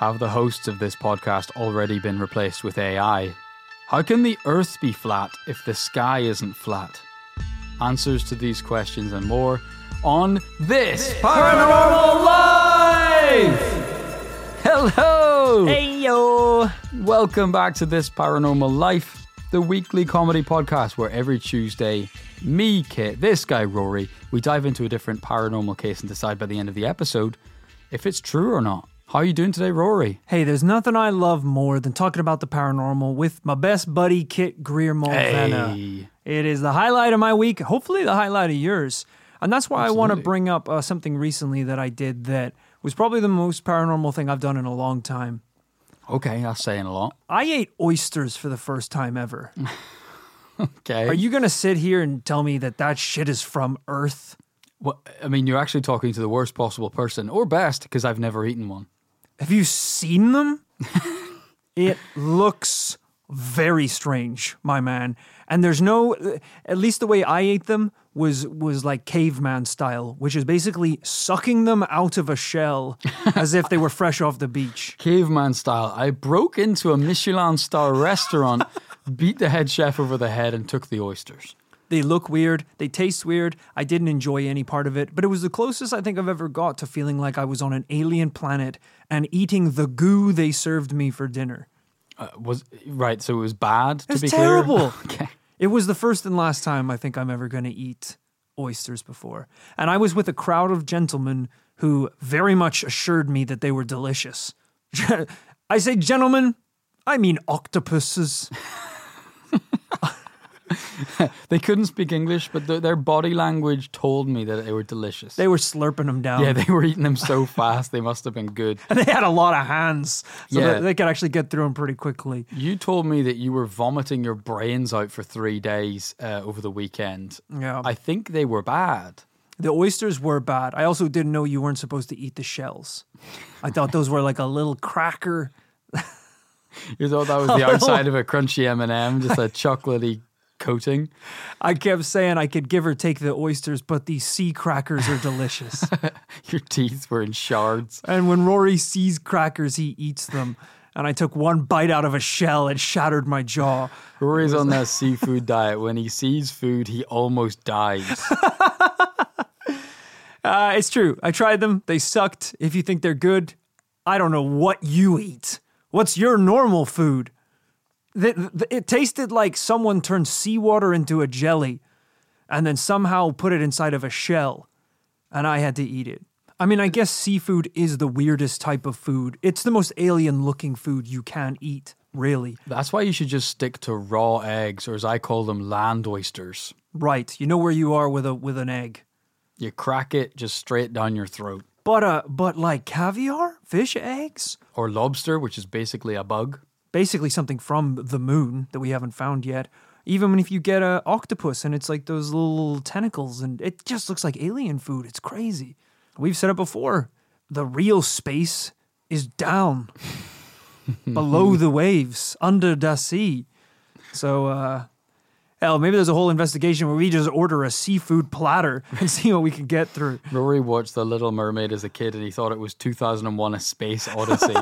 Have the hosts of this podcast already been replaced with AI? How can the Earth be flat if the sky isn't flat? Answers to these questions and more on This Paranormal Life! Hello! Hey yo! Welcome back to This Paranormal Life, the weekly comedy podcast where every Tuesday, me, Kit, this guy, Rory, we dive into a different paranormal case and decide by the end of the episode if it's true or not. How are you doing today, Rory? Hey, there's nothing I love more than talking about the paranormal with my best buddy, Kit Greer-Mulvanna. Hey. It is the highlight of my week, hopefully the highlight of yours. And that's why I want to bring up something recently that I did that was probably the most paranormal thing I've done in a long time. Okay, that's saying a lot. I ate oysters for the first time ever. Okay. Are you going to sit here and tell me that shit is from Earth? Well, I mean, you're actually talking to the worst possible person, or best, because I've never eaten one. Have you seen them? It looks very strange, my man. And there's no, at least the way I ate them was like caveman style, which is basically sucking them out of a shell as if they were fresh off the beach. Caveman style. I broke into a Michelin star restaurant, beat the head chef over the head, and took the oysters. They look weird. They taste weird. I didn't enjoy any part of it, but it was the closest I think I've ever got to feeling like I was on an alien planet and eating the goo they served me for dinner. Right, so it was bad, to be terrible. clear? Okay. It was the first and last time I think I'm ever going to eat oysters before. And I was with a crowd of gentlemen who very much assured me that they were delicious. I say gentlemen, I mean octopuses. They couldn't speak English, but their body language told me that they were delicious. They were slurping them down. Yeah, they were eating them so fast, they must have been good. And they had a lot of hands, so Yeah. they could actually get through them pretty quickly. You told me that you were vomiting your brains out for 3 days over the weekend. Yeah. I think they were bad. The oysters were bad. I also didn't know you weren't supposed to eat the shells. I thought those were like a little cracker. You thought that was the outside of a crunchy M&M, just a chocolatey coating. I kept saying I could give or take the oysters, but these sea crackers are delicious. Your teeth were in shards. And when Rory sees crackers, he eats them. And I took one bite out of a shell and shattered my jaw. Rory's on that seafood diet. When he sees food, he almost dies. It's true. I tried them. They sucked. If you think they're good, I don't know what you eat. What's your normal food? It tasted like someone turned seawater into a jelly and then somehow put it inside of a shell, and I had to eat it. I mean, I guess seafood is the weirdest type of food. It's the most alien-looking food you can eat, really. That's why you should just stick to raw eggs, or as I call them, land oysters. Right. You know where you are with an egg. You crack it just straight down your throat. But like caviar? Fish eggs? Or lobster, which is basically a bug. Basically something from the moon that we haven't found yet. Even if you get an octopus and it's like those little tentacles and it just looks like alien food. It's crazy. We've said it before. The real space is down below the waves, under the sea. So, hell, maybe there's a whole investigation where we just order a seafood platter and see what we can get through. Rory watched The Little Mermaid as a kid and he thought it was 2001: A Space Odyssey.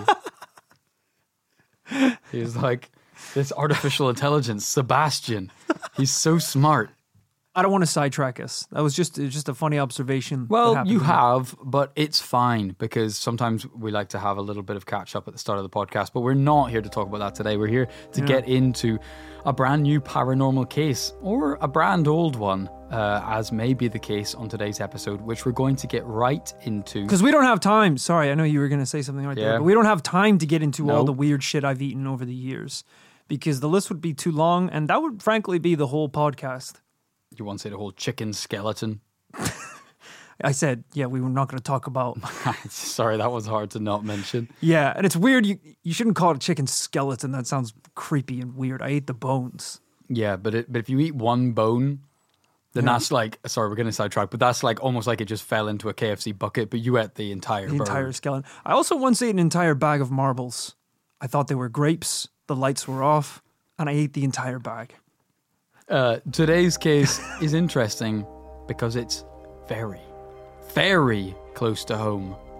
He was like, this artificial intelligence, Sebastian, he's so smart. I don't want to sidetrack us. That was just a funny observation. Well, you have, but it's fine because sometimes we like to have a little bit of catch up at the start of the podcast, but we're not here to talk about that today. We're here to get into a brand new paranormal case or a brand old one, as may be the case on today's episode, which we're going to get right into. Because we don't have time. Sorry, I know you were going to say something right there, but we don't have time to get into all the weird shit I've eaten over the years because the list would be too long, and that would frankly be the whole podcast. You want to say the whole chicken skeleton? I said, yeah, we were not going to talk about... Sorry, that was hard to not mention. Yeah, and it's weird. You shouldn't call it a chicken skeleton. That sounds creepy and weird. I ate the bones. Yeah, but if you eat one bone, then that's like... Sorry, we're going to sidetrack, but that's like almost like it just fell into a KFC bucket, but you ate the entire bird. Entire skeleton. I also once ate an entire bag of marbles. I thought they were grapes. The lights were off, and I ate the entire bag. Today's case is interesting because it's very, very close to home.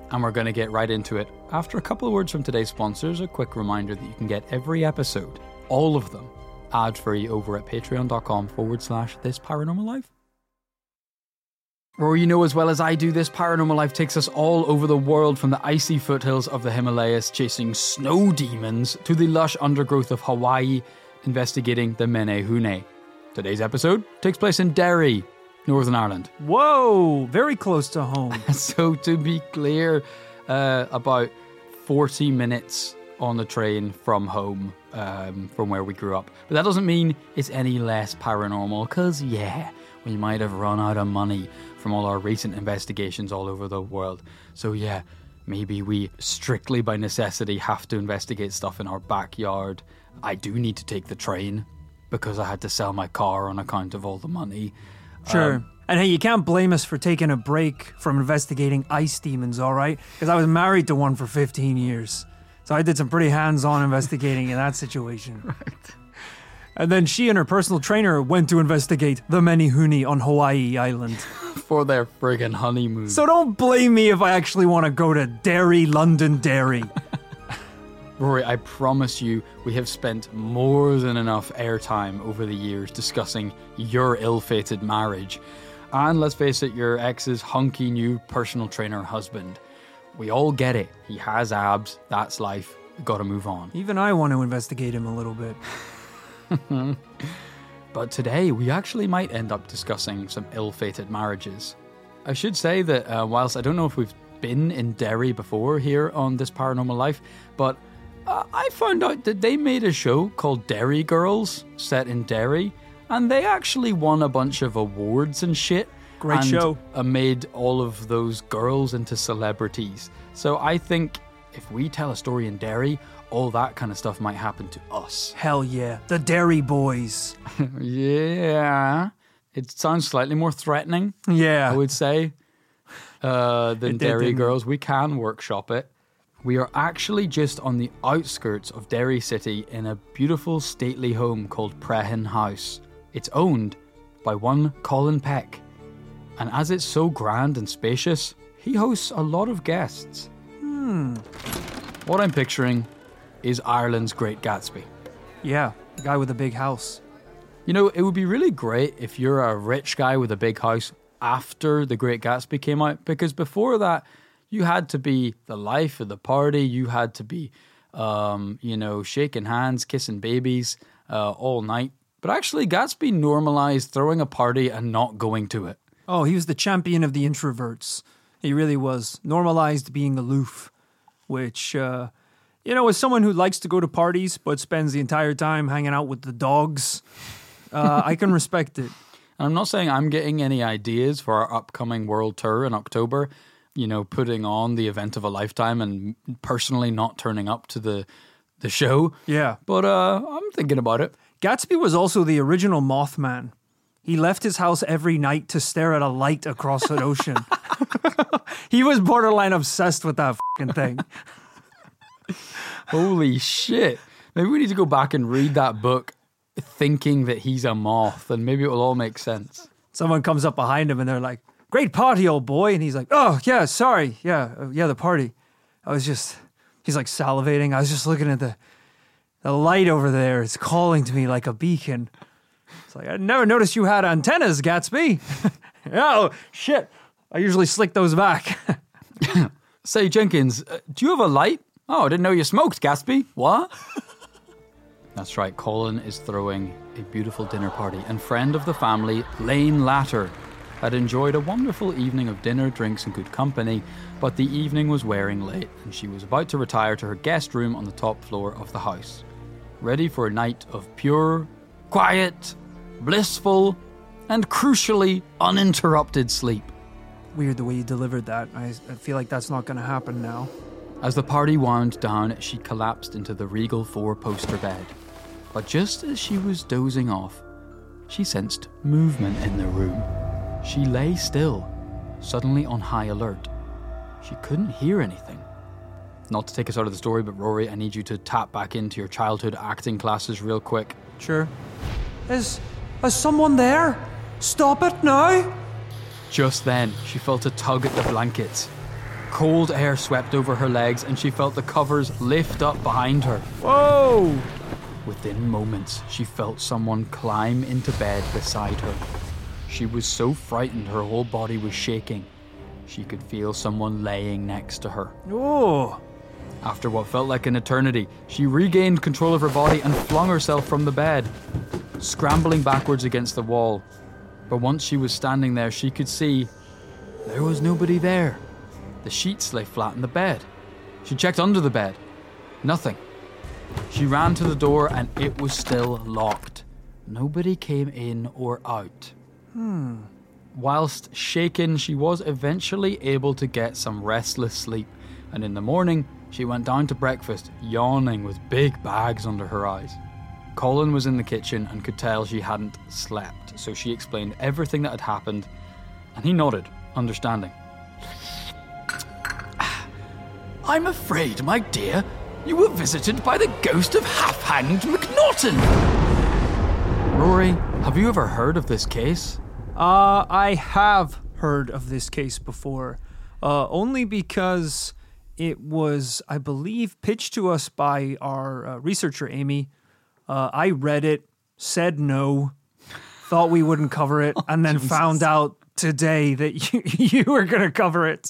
And we're going to get right into it. After a couple of words from today's sponsors, a quick reminder that you can get every episode, all of them, ad-free over at patreon.com/This Paranormal Life. Rory, you know as well as I do, This Paranormal Life takes us all over the world, from the icy foothills of the Himalayas chasing snow demons to the lush undergrowth of Hawaii investigating the Menehune. Today's episode takes place in Derry, Northern Ireland. Whoa, very close to home. So to be clear, about 40 minutes on the train from home, from where we grew up. But that doesn't mean it's any less paranormal, because we might have run out of money from all our recent investigations all over the world. So maybe we strictly by necessity have to investigate stuff in our backyard. I do need to take the train because I had to sell my car on account of all the money. Sure. And hey, you can't blame us for taking a break from investigating ice demons, all right? Because I was married to one for 15 years. So I did some pretty hands-on investigating in that situation. Right. And then she and her personal trainer went to investigate the Menehune on Hawaii Island. For their friggin' honeymoon. So don't blame me if I actually want to go to Derry, London, Derry. Rory, I promise you, we have spent more than enough airtime over the years discussing your ill-fated marriage. And let's face it, your ex's hunky new personal trainer husband. We all get it. He has abs. That's life. We've got to move on. Even I want to investigate him a little bit. But today, we actually might end up discussing some ill-fated marriages. I should say that whilst I don't know if we've been in Derry before here on This Paranormal Life, but I found out that they made a show called Derry Girls, set in Derry, and they actually won a bunch of awards and shit. Great show. Made all of those girls into celebrities. So I think if we tell a story in Derry, all that kind of stuff might happen to us. Hell yeah. The Derry Boys. Yeah. It sounds slightly more threatening, Yeah. I would say, than Derry didn't. Girls. We can workshop it. We are actually just on the outskirts of Derry City in a beautiful stately home called Prehin House. It's owned by one Colin Peck. And as it's so grand and spacious, he hosts a lot of guests. What I'm picturing is Ireland's Great Gatsby. Yeah, the guy with the big house. You know, it would be really great if you're a rich guy with a big house after The Great Gatsby came out, because before that, you had to be the life of the party. You had to be, shaking hands, kissing babies all night. But actually, Gatsby normalized throwing a party and not going to it. Oh, he was the champion of the introverts. He really was. Normalized being aloof, which, as someone who likes to go to parties but spends the entire time hanging out with the dogs, I can respect it. And I'm not saying I'm getting any ideas for our upcoming world tour in October, putting on the event of a lifetime and personally not turning up to the show. Yeah. But I'm thinking about it. Gatsby was also the original Mothman. He left his house every night to stare at a light across an ocean. He was borderline obsessed with that fucking thing. Holy shit. Maybe we need to go back and read that book thinking that he's a moth, and maybe it will all make sense. Someone comes up behind him and they're like, "Great party, old boy." And he's like, "Oh, yeah, sorry. Yeah, the party. He's like salivating. I was just looking at the light over there. It's calling to me like a beacon." It's like, "I never noticed you had antennas, Gatsby." Oh, shit. I usually slick those back. Say, Jenkins, do you have a light? Oh, I didn't know you smoked, Gatsby. What? That's right, Colin is throwing a beautiful dinner party, and friend of the family, Lane Latter, had enjoyed a wonderful evening of dinner, drinks and good company, but the evening was wearing late and she was about to retire to her guest room on the top floor of the house, ready for a night of pure, quiet, blissful, and crucially uninterrupted sleep. Weird the way you delivered that. I feel like that's not going to happen now. As the party wound down, she collapsed into the regal four-poster bed. But just as she was dozing off, she sensed movement in the room. She lay still, suddenly on high alert. She couldn't hear anything. Not to take us out of the story, but Rory, I need you to tap back into your childhood acting classes real quick. Sure. Is someone there? Stop it now! Just then, she felt a tug at the blankets. Cold air swept over her legs and she felt the covers lift up behind her. Whoa! Within moments, she felt someone climb into bed beside her. She was so frightened her whole body was shaking. She could feel someone laying next to her. Oh! After what felt like an eternity, she regained control of her body and flung herself from the bed, scrambling backwards against the wall. But once she was standing there, she could see there was nobody there. The sheets lay flat in the bed. She checked under the bed. Nothing. She ran to the door and it was still locked. Nobody came in or out. Whilst shaken, she was eventually able to get some restless sleep, and in the morning, she went down to breakfast, yawning with big bags under her eyes. Colin was in the kitchen and could tell she hadn't slept, so she explained everything that had happened, and he nodded, understanding. I'm afraid, my dear, you were visited by the ghost of Half-Hanged McNaughton. Rory, have you ever heard of this case? I have heard of this case before, only because it was, I believe, pitched to us by our researcher, Amy. I read it, said no, thought we wouldn't cover it, and then found out today that you were going to cover it.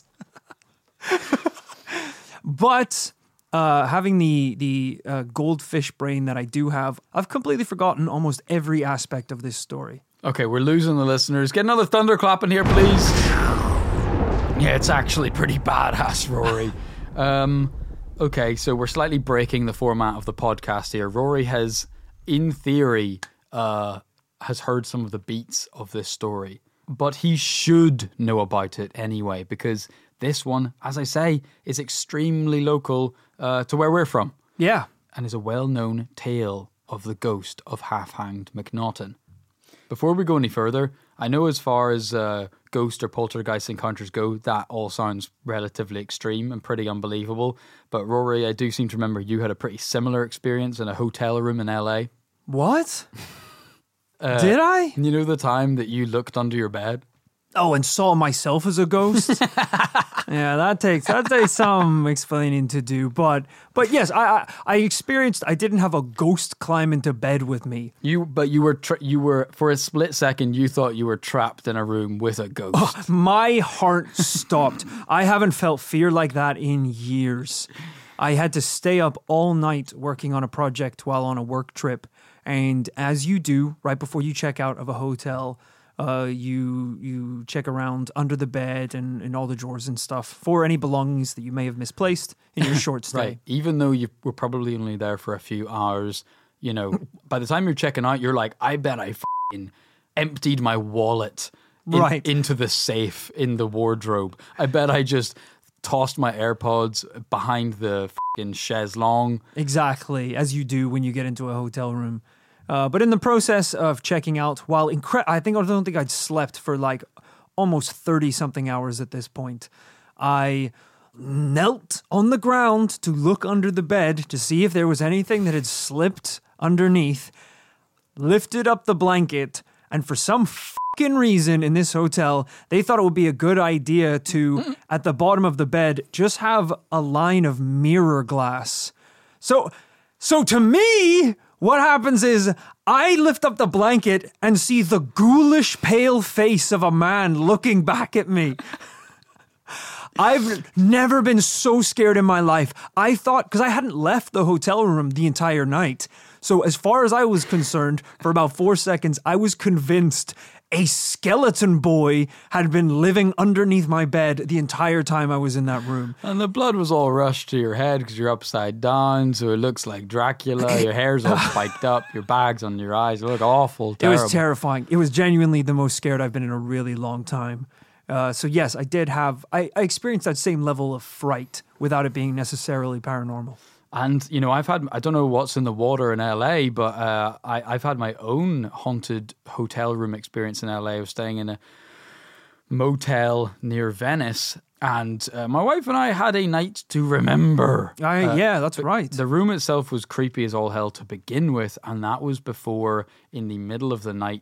But having the goldfish brain that I do have, I've completely forgotten almost every aspect of this story. Okay, we're losing the listeners. Get another thunderclap in here, please. Yeah, it's actually pretty badass, Rory. Okay, so we're slightly breaking the format of the podcast here. Rory has, in theory, has heard some of the beats of this story, but he should know about it anyway, because this one, as I say, is extremely local to where we're from. Yeah. And is a well-known tale of the ghost of Half-Hanged McNaughton. Before we go any further, I know as far as ghost or poltergeist encounters go, that all sounds relatively extreme and pretty unbelievable. But Rory, I do seem to remember you had a pretty similar experience in a hotel room in LA. What? Did I? You know the time that you looked under your bed? Oh, and saw myself as a ghost? Yeah, that takes some explaining to do. But yes, I experienced. I didn't have a ghost climb into bed with me. You were for a split second. You thought you were trapped in a room with a ghost. Oh, my heart stopped. I haven't felt fear like that in years. I had to stay up all night working on a project while on a work trip, and as you do, right before you check out of a hotel. You check around under the bed and all the drawers and stuff for any belongings that you may have misplaced in your short stay. Right. Even though you were probably only there for a few hours, you know, by the time you're checking out, you're like, I bet I f***ing emptied my wallet into the safe in the wardrobe. I bet I just tossed my AirPods behind the f***ing chaise longue. Exactly, as you do when you get into a hotel room. But in the process of checking out, while I don't think I'd slept for like almost 30-something hours at this point, I knelt on the ground to look under the bed to see if there was anything that had slipped underneath, lifted up the blanket, and for some fucking reason in this hotel, they thought it would be a good idea to, at the bottom of the bed, just have a line of mirror glass. So to me, what happens is I lift up the blanket and see the ghoulish pale face of a man looking back at me. I've never been so scared in my life. I thought, because I hadn't left the hotel room the entire night. So as far as I was concerned, for about 4 seconds, I was convinced a skeleton boy had been living underneath my bed the entire time I was in that room. And the blood was all rushed to your head because you're upside down, so it looks like Dracula. Your hair's all spiked up, your bag's on your eyes. It looked awful, terrible. It was terrifying. It was genuinely the most scared I've been in a really long time. So yes, I experienced that same level of fright without it being necessarily paranormal. And, you know, I don't know what's in the water in LA, but I've had my own haunted hotel room experience in LA. I was staying in a motel near Venice, and my wife and I had a night to remember. Yeah, that's right. The room itself was creepy as all hell to begin with, and that was before, in the middle of the night,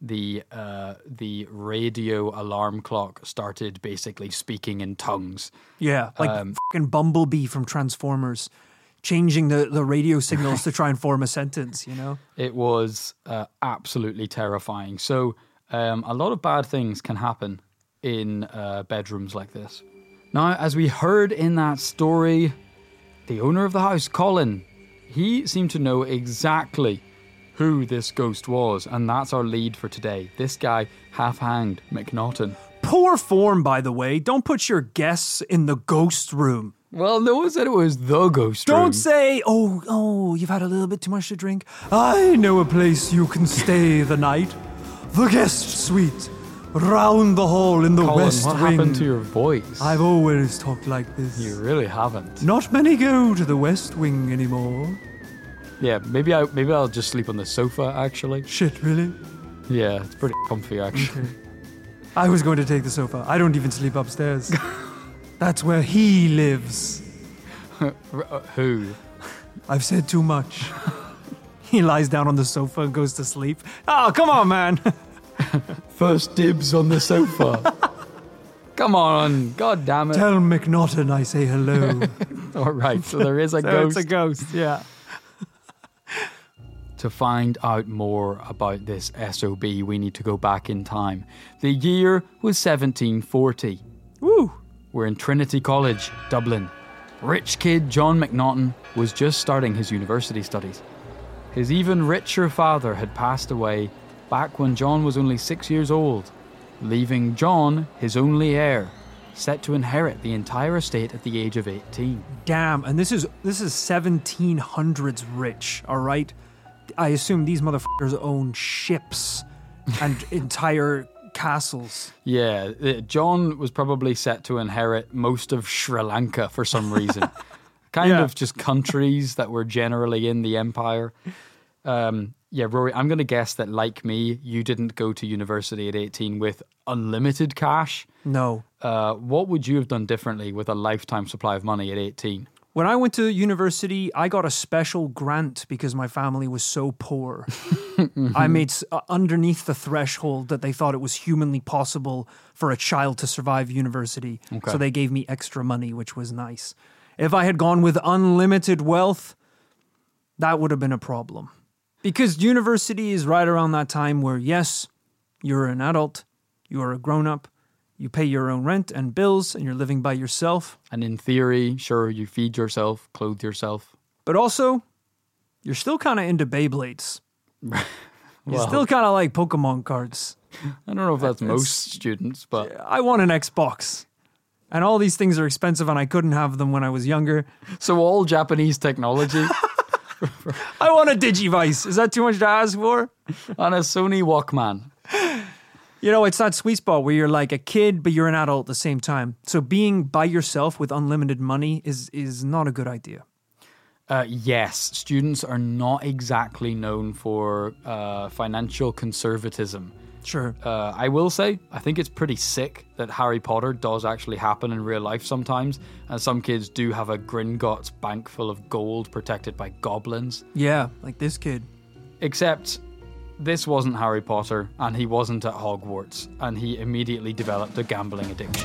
the radio alarm clock started basically speaking in tongues. Yeah, like fucking Bumblebee from Transformers, changing the radio signals to try and form a sentence, you know? It was absolutely terrifying. So a lot of bad things can happen in bedrooms like this. Now, as we heard in that story, the owner of the house, Colin, he seemed to know exactly who this ghost was, and that's our lead for today. This guy, half-hanged McNaughton. Poor form, by the way. Don't put your guests in the ghost room. Well, no one said it was the ghost room. Don't say, oh, you've had a little bit too much to drink. I know a place you can stay the night. The guest suite. Round the hall in the Colin, West what Wing. happened to your voice? I've always talked like this. You really haven't. Not many go to the West Wing anymore. Yeah, maybe I'll just sleep on the sofa, actually. Shit, really? Yeah, it's pretty comfy, actually. Okay. I was going to take the sofa. I don't even sleep upstairs. That's where he lives. Who? I've said too much. He lies down on the sofa and goes to sleep. Oh, come on, man. First dibs on the sofa. Come on, god damn it. Tell McNaughton I say hello. All right, so there is a ghost. It's a ghost, yeah. To find out more about this SOB, we need to go back in time. The year was 1740. Woo! We're in Trinity College, Dublin. Rich kid John McNaughton was just starting his university studies. His even richer father had passed away back when John was only 6 years old, leaving John, his only heir, set to inherit the entire estate at the age of 18. Damn, and this is 1700s rich, all right? I assume these motherfuckers own ships and entire castles. Yeah, John was probably set to inherit most of Sri Lanka for some reason. Kind of just countries that were generally in the empire. Yeah, Rory, I'm going to guess that, like me, you didn't go to university at 18 with unlimited cash. No. What would you have done differently with a lifetime supply of money at 18? When I went to university, I got a special grant because my family was so poor. I made underneath the threshold that they thought it was humanly possible for a child to survive university. Okay. So they gave me extra money, which was nice. If I had gone with unlimited wealth, that would have been a problem. Because university is right around that time where, yes, you're an adult, you're a grown-up, you pay your own rent and bills, and you're living by yourself. And in theory, sure, you feed yourself, clothe yourself. But also, you're still kind of into Beyblades. You're Well, still kind of like Pokemon cards. I don't know if that's most students, but I want an Xbox. And all these things are expensive, and I couldn't have them when I was younger. so all Japanese technology I want a Digivice. Is that too much to ask for? on a Sony Walkman. You know, it's that sweet spot where you're like a kid, but you're an adult at the same time. So being by yourself with unlimited money is not a good idea. Yes, students are not exactly known for financial conservatism. Sure. I will say, I think it's pretty sick that Harry Potter does actually happen in real life sometimes, and some kids do have a Gringotts bank full of gold protected by goblins. Yeah, like this kid. Except this wasn't Harry Potter, and he wasn't at Hogwarts, and he immediately developed a gambling addiction.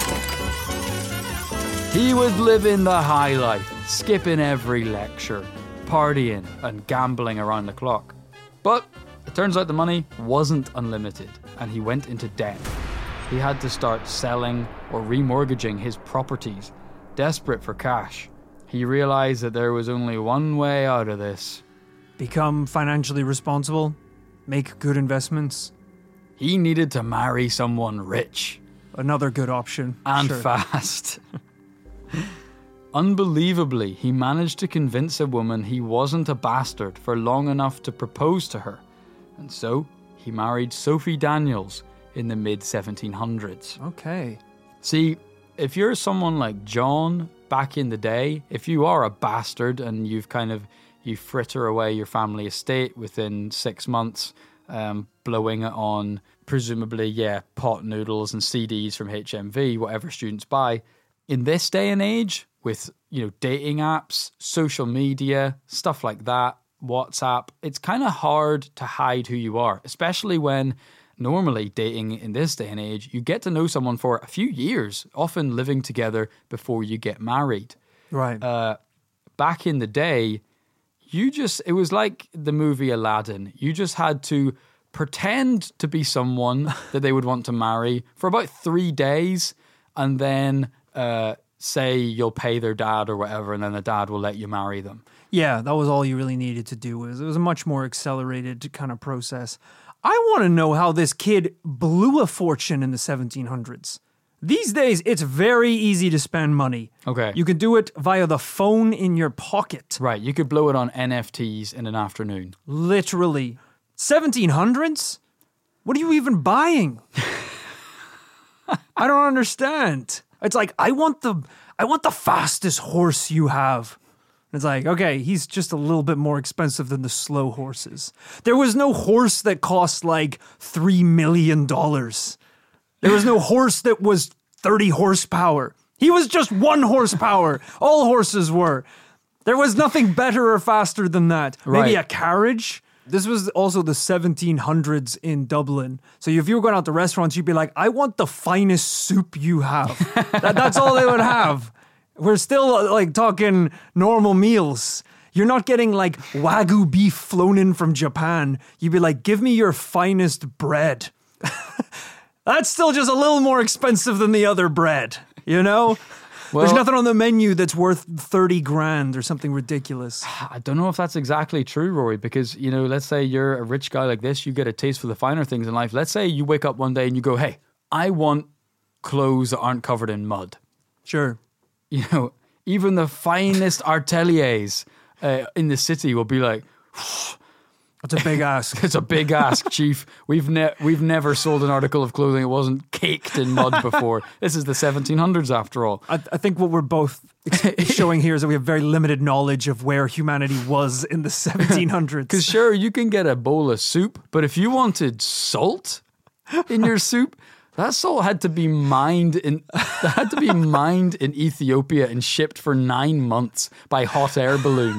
He was living the high life, skipping every lecture, partying and gambling around the clock. But it turns out the money wasn't unlimited, and he went into debt. He had to start selling or remortgaging his properties, desperate for cash. He realized that there was only one way out of this. Become financially responsible. Make good investments. He needed to marry someone rich. Another good option. And Sure. fast. Unbelievably, he managed to convince a woman he wasn't a bastard for long enough to propose to her. And so, he married Sophie Daniels in the mid-1700s. Okay. See, if you're someone like John back in the day, if you are a bastard and you fritter away your family estate within 6 months, blowing it on presumably, pot noodles and CDs from HMV, whatever students buy. In this day and age, with dating apps, social media, stuff like that, WhatsApp, it's kind of hard to hide who you are, especially when normally dating in this day and age, you get to know someone for a few years, often living together before you get married. Right. Back in the day, it was like the movie Aladdin. You just had to pretend to be someone that they would want to marry for about 3 days, and then say you'll pay their dad or whatever, and then the dad will let you marry them. Yeah, that was all you really needed to do. It was a much more accelerated kind of process. I want to know how this kid blew a fortune in the 1700s. These days, it's very easy to spend money. Okay. You can do it via the phone in your pocket. Right, you could blow it on NFTs in an afternoon. Literally. 1700s? What are you even buying? I don't understand. It's like, I want the fastest horse you have. It's like, okay, he's just a little bit more expensive than the slow horses. There was no horse that cost like $3 million. There was no horse that was 30 horsepower. He was just 1 horsepower. All horses were. There was nothing better or faster than that. Maybe Right. a carriage. This was also the 1700s in Dublin. So if you were going out to restaurants, you'd be like, I want the finest soup you have. That's all they would have. We're still like talking normal meals. You're not getting like Wagyu beef flown in from Japan. You'd be like, give me your finest bread. That's still just a little more expensive than the other bread, you know? There's nothing on the menu that's worth 30 grand or something ridiculous. I don't know if that's exactly true, Rory, because, let's say you're a rich guy like this, you get a taste for the finer things in life. Let's say you wake up one day and you go, hey, I want clothes that aren't covered in mud. Sure. Even the finest arteliers in the city will be like, That's a big ask. it's a big ask, Chief. We've never sold an article of clothing that wasn't caked in mud before. This is the 1700s after all. I think what we're both showing here is that we have very limited knowledge of where humanity was in the 1700s. Because sure, you can get a bowl of soup, but if you wanted salt in your soup, that salt had to be mined in Ethiopia and shipped for 9 months by hot air balloon.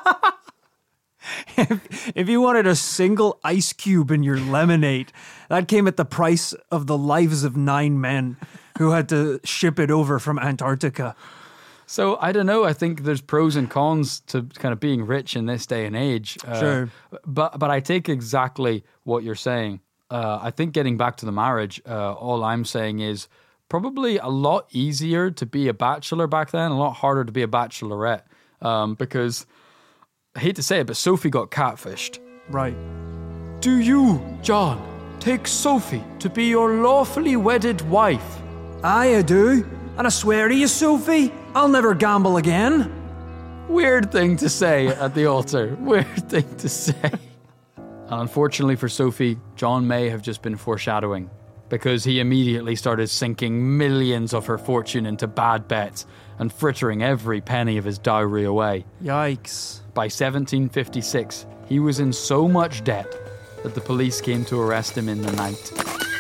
If you wanted a single ice cube in your lemonade, that came at the price of the lives of 9 men who had to ship it over from Antarctica. So I don't know. I think there's pros and cons to kind of being rich in this day and age. Sure. But I take exactly what you're saying. I think getting back to the marriage, all I'm saying is probably a lot easier to be a bachelor back then, a lot harder to be a bachelorette, because I hate to say it, but Sophie got catfished. Right. Do you, John, take Sophie to be your lawfully wedded wife? I do. And I swear to you, Sophie, I'll never gamble again. Weird thing to say at the altar. Weird thing to say. And unfortunately for Sophie, John may have just been foreshadowing, because he immediately started sinking millions of her fortune into bad bets and frittering every penny of his dowry away. Yikes. By 1756, he was in so much debt that the police came to arrest him in the night.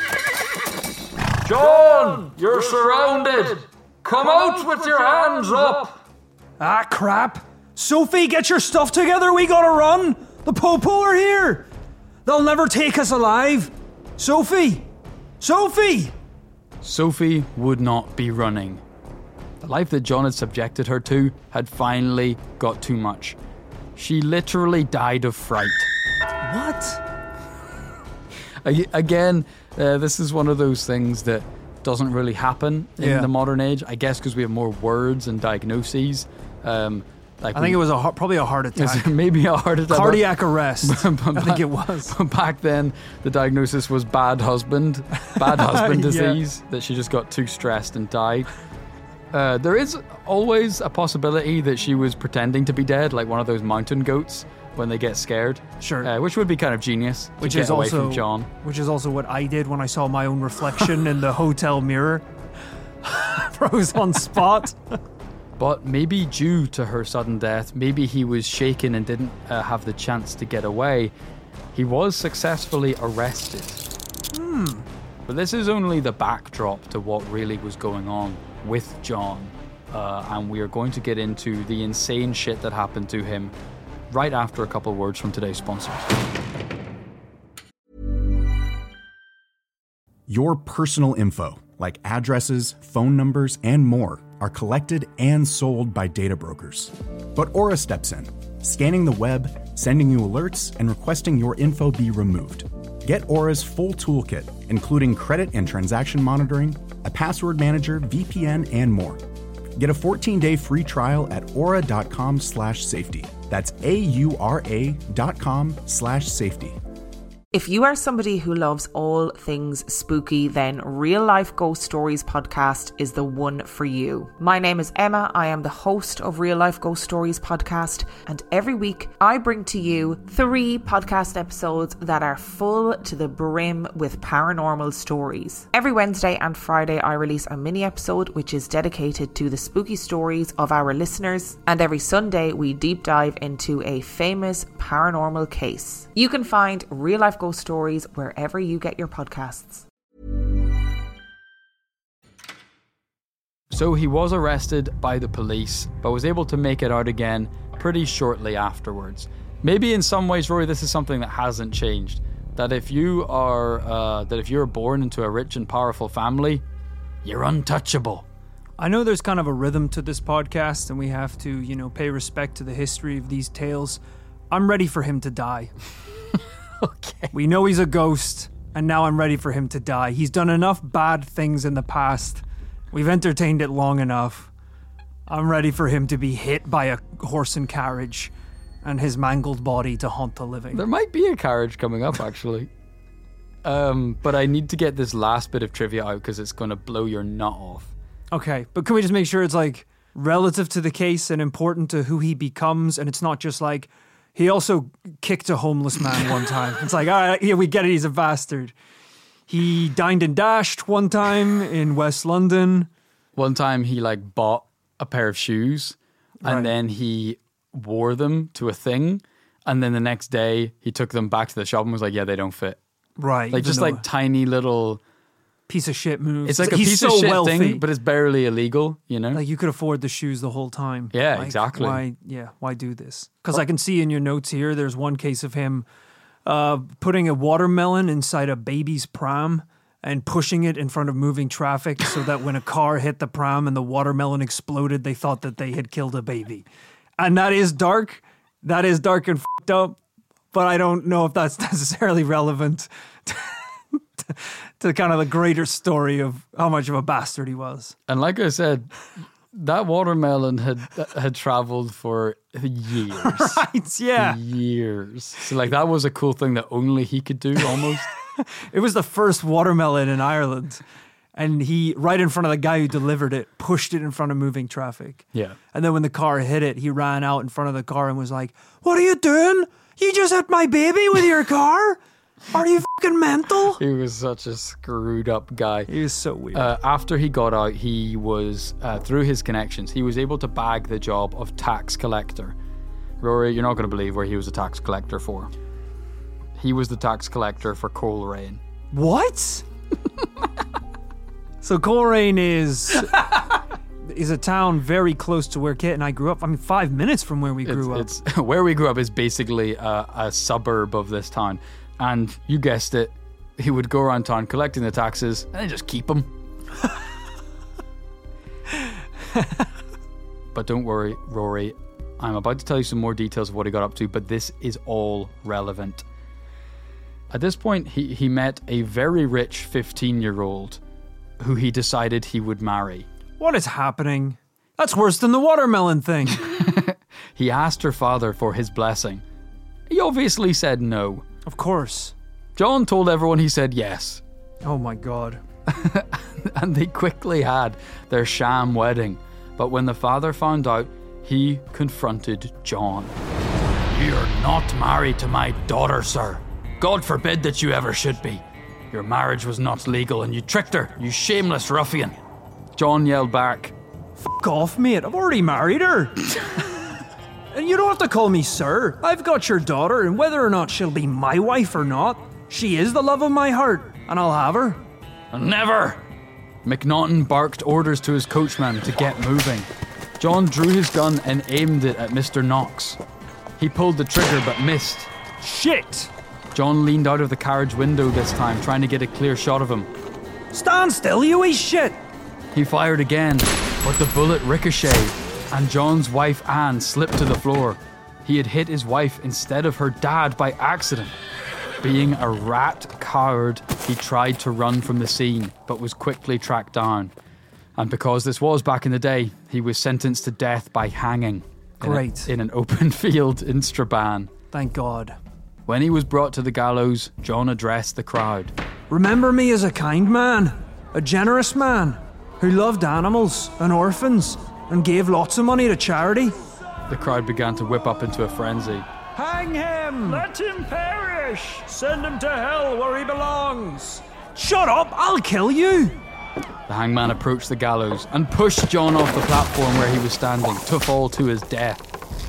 John, you're surrounded! Come out with your hands up! Ah, crap. Sophie, get your stuff together. We gotta run. The Popo are here. They'll never take us alive. Sophie! Sophie! Sophie would not be running. The life that John had subjected her to had finally got too much. She literally died of fright. What? Again, this is one of those things that doesn't really happen in the modern age. I guess because we have more words and diagnoses. I think it was probably a heart attack. Maybe a heart attack. Cardiac arrest. I think it was. Back then, the diagnosis was bad husband disease, that she just got too stressed and died. There is always a possibility that she was pretending to be dead, like one of those mountain goats when they get scared. Sure. Which would be kind of genius. Which to is get away also from John. Which is also what I did when I saw my own reflection in the hotel mirror. Froze on spot. But maybe due to her sudden death, maybe he was shaken and didn't have the chance to get away. He was successfully arrested. But this is only the backdrop to what really was going on with John. And we are going to get into the insane shit that happened to him right after a couple of words from today's sponsors. Your personal info, like addresses, phone numbers, and more, are collected and sold by data brokers. But Aura steps in, scanning the web, sending you alerts, and requesting your info be removed. Get Aura's full toolkit, including credit and transaction monitoring, a password manager, VPN, and more. Get a 14-day free trial at aura.com/safety. That's AURA.com/safety. If you are somebody who loves all things spooky, then Real Life Ghost Stories podcast is the one for you. My name is Emma. I am the host of Real Life Ghost Stories podcast, and every week I bring to you 3 podcast episodes that are full to the brim with paranormal stories. Every Wednesday and Friday I release a mini episode which is dedicated to the spooky stories of our listeners, and every Sunday we deep dive into a famous paranormal case. You can find Real Life Ghost Stories wherever you get your podcasts. So he was arrested by the police, but was able to make it out again pretty shortly afterwards. Maybe in some ways, Rory, this is something that hasn't changed. That if you are, if you're born into a rich and powerful family, you're untouchable. I know there's kind of a rhythm to this podcast, and we have to, pay respect to the history of these tales. I'm ready for him to die. Okay. We know he's a ghost, and now I'm ready for him to die. He's done enough bad things in the past. We've entertained it long enough. I'm ready for him to be hit by a horse and carriage and his mangled body to haunt the living. There might be a carriage coming up, actually. But I need to get this last bit of trivia out because it's going to blow your nut off. Okay, but can we just make sure it's relative to the case and important to who he becomes, and it's not just he also kicked a homeless man one time. It's all right, yeah, we get it, he's a bastard. He dined and dashed one time in West London. One time he bought a pair of shoes and then he wore them to a thing, and then the next day he took them back to the shop and was yeah, they don't fit. Right. Tiny little piece of shit moves. It's a piece of shit thing, but it's barely illegal, you could afford the shoes the whole time. Yeah, exactly. Why do this? Because I can see in your notes here, there's one case of him putting a watermelon inside a baby's pram and pushing it in front of moving traffic so that when a car hit the pram and the watermelon exploded, they thought that they had killed a baby. And that is dark. That is dark and fucked up, but I don't know if that's necessarily relevant to kind of the greater story of how much of a bastard he was. And like I said, that watermelon had traveled for years. Right, yeah. Years. So that was a cool thing that only he could do almost. It was the first watermelon in Ireland. And he, right in front of the guy who delivered it, pushed it in front of moving traffic. Yeah. And then when the car hit it, he ran out in front of the car and was like, "What are you doing? You just hit my baby with your car? Are you fucking mental?" He was such a screwed up guy. He was so weird. After he got out, he was, through his connections, he was able to bag the job of tax collector. Rory, you're not going to believe where he was a tax collector for. He was the tax collector for Coleraine. What? So Coleraine is a town very close to where Kate and I grew up. 5 minutes from where we grew up. It's where we grew up is basically a suburb of this town. And you guessed it, he would go around town collecting the taxes and then just keep them. But don't worry, Rory, I'm about to tell you some more details of what he got up to, but this is all relevant. At this point, he met a very rich 15-year-old who he decided he would marry. What is happening? That's worse than the watermelon thing. He asked her father for his blessing. He obviously said no. Of course. John told everyone he said yes. Oh my God. And they quickly had their sham wedding. But when the father found out, he confronted John. "You're not married to my daughter, sir. God forbid that you ever should be. Your marriage was not legal and you tricked her, you shameless ruffian." John yelled back, "Fuck off, mate. I've already married her." "And you don't have to call me sir. I've got your daughter, and whether or not she'll be my wife or not, she is the love of my heart, and I'll have her." "Never!" McNaughton barked orders to his coachman to get moving. John drew his gun and aimed it at Mr. Knox. He pulled the trigger but missed. Shit! John leaned out of the carriage window this time, trying to get a clear shot of him. Stand still, you wee shit! He fired again, but the bullet ricocheted, and John's wife Anne slipped to the floor. He had hit his wife instead of her dad by accident. Being a rat coward, he tried to run from the scene, but was quickly tracked down. And because this was back in the day, he was sentenced to death by hanging. Great. In an open field in Strabane. Thank God. When he was brought to the gallows, John addressed the crowd. Remember me as a kind man, a generous man, who loved animals and orphans and gave lots of money to charity. The crowd began to whip up into a frenzy. Hang him! Let him perish! Send him to hell where he belongs! Shut up! I'll kill you! The hangman approached the gallows and pushed John off the platform where he was standing to fall to his death.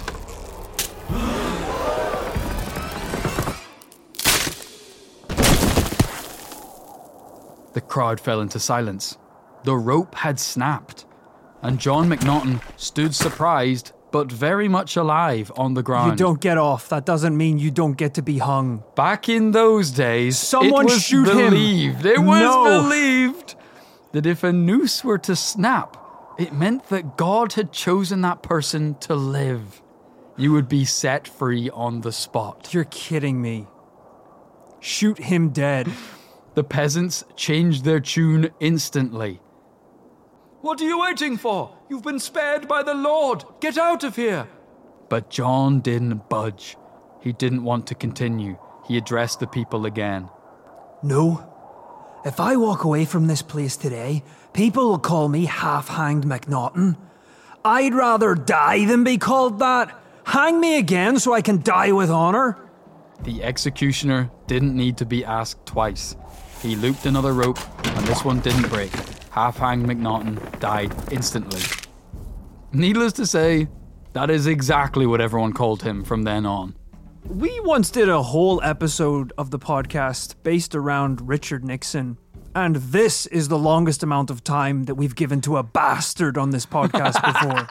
The crowd fell into silence. The rope had snapped, and John McNaughton stood surprised but very much alive on the ground. You don't get off. That doesn't mean you don't get to be hung. Back in those days, Someone it was shoot him. believed. It was believed that if a noose were to snap, it meant that God had chosen that person to live. You would be set free on the spot. You're kidding me. Shoot him dead. The peasants changed their tune instantly. What are you waiting for? You've been spared by the Lord. Get out of here. But John didn't budge. He didn't want to continue. He addressed the people again. No. If I walk away from this place today, people will call me half-hanged McNaughton. I'd rather die than be called that. Hang me again so I can die with honour. The executioner didn't need to be asked twice. He looped another rope, and this one didn't break. Half-hanged McNaughton died instantly. Needless to say, that is exactly what everyone called him from then on. We once did a whole episode of the podcast based around Richard Nixon, and this is the longest amount of time that we've given to a bastard on this podcast before.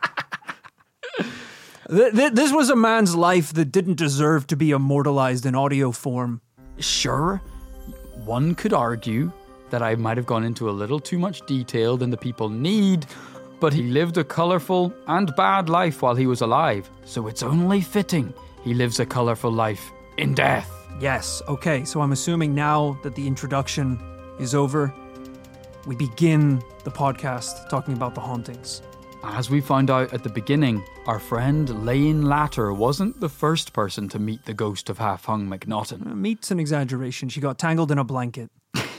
This was a man's life that didn't deserve to be immortalized in audio form. Sure, one could argue that I might have gone into a little too much detail than the people need, but he lived a colourful and bad life while he was alive, so it's only fitting he lives a colourful life in death. Yes, okay, so I'm assuming now that the introduction is over, we begin the podcast talking about the hauntings. As we found out at the beginning, our friend Lane Latter wasn't the first person to meet the ghost of half-hung McNaughton. Meet's an exaggeration. She got tangled in a blanket.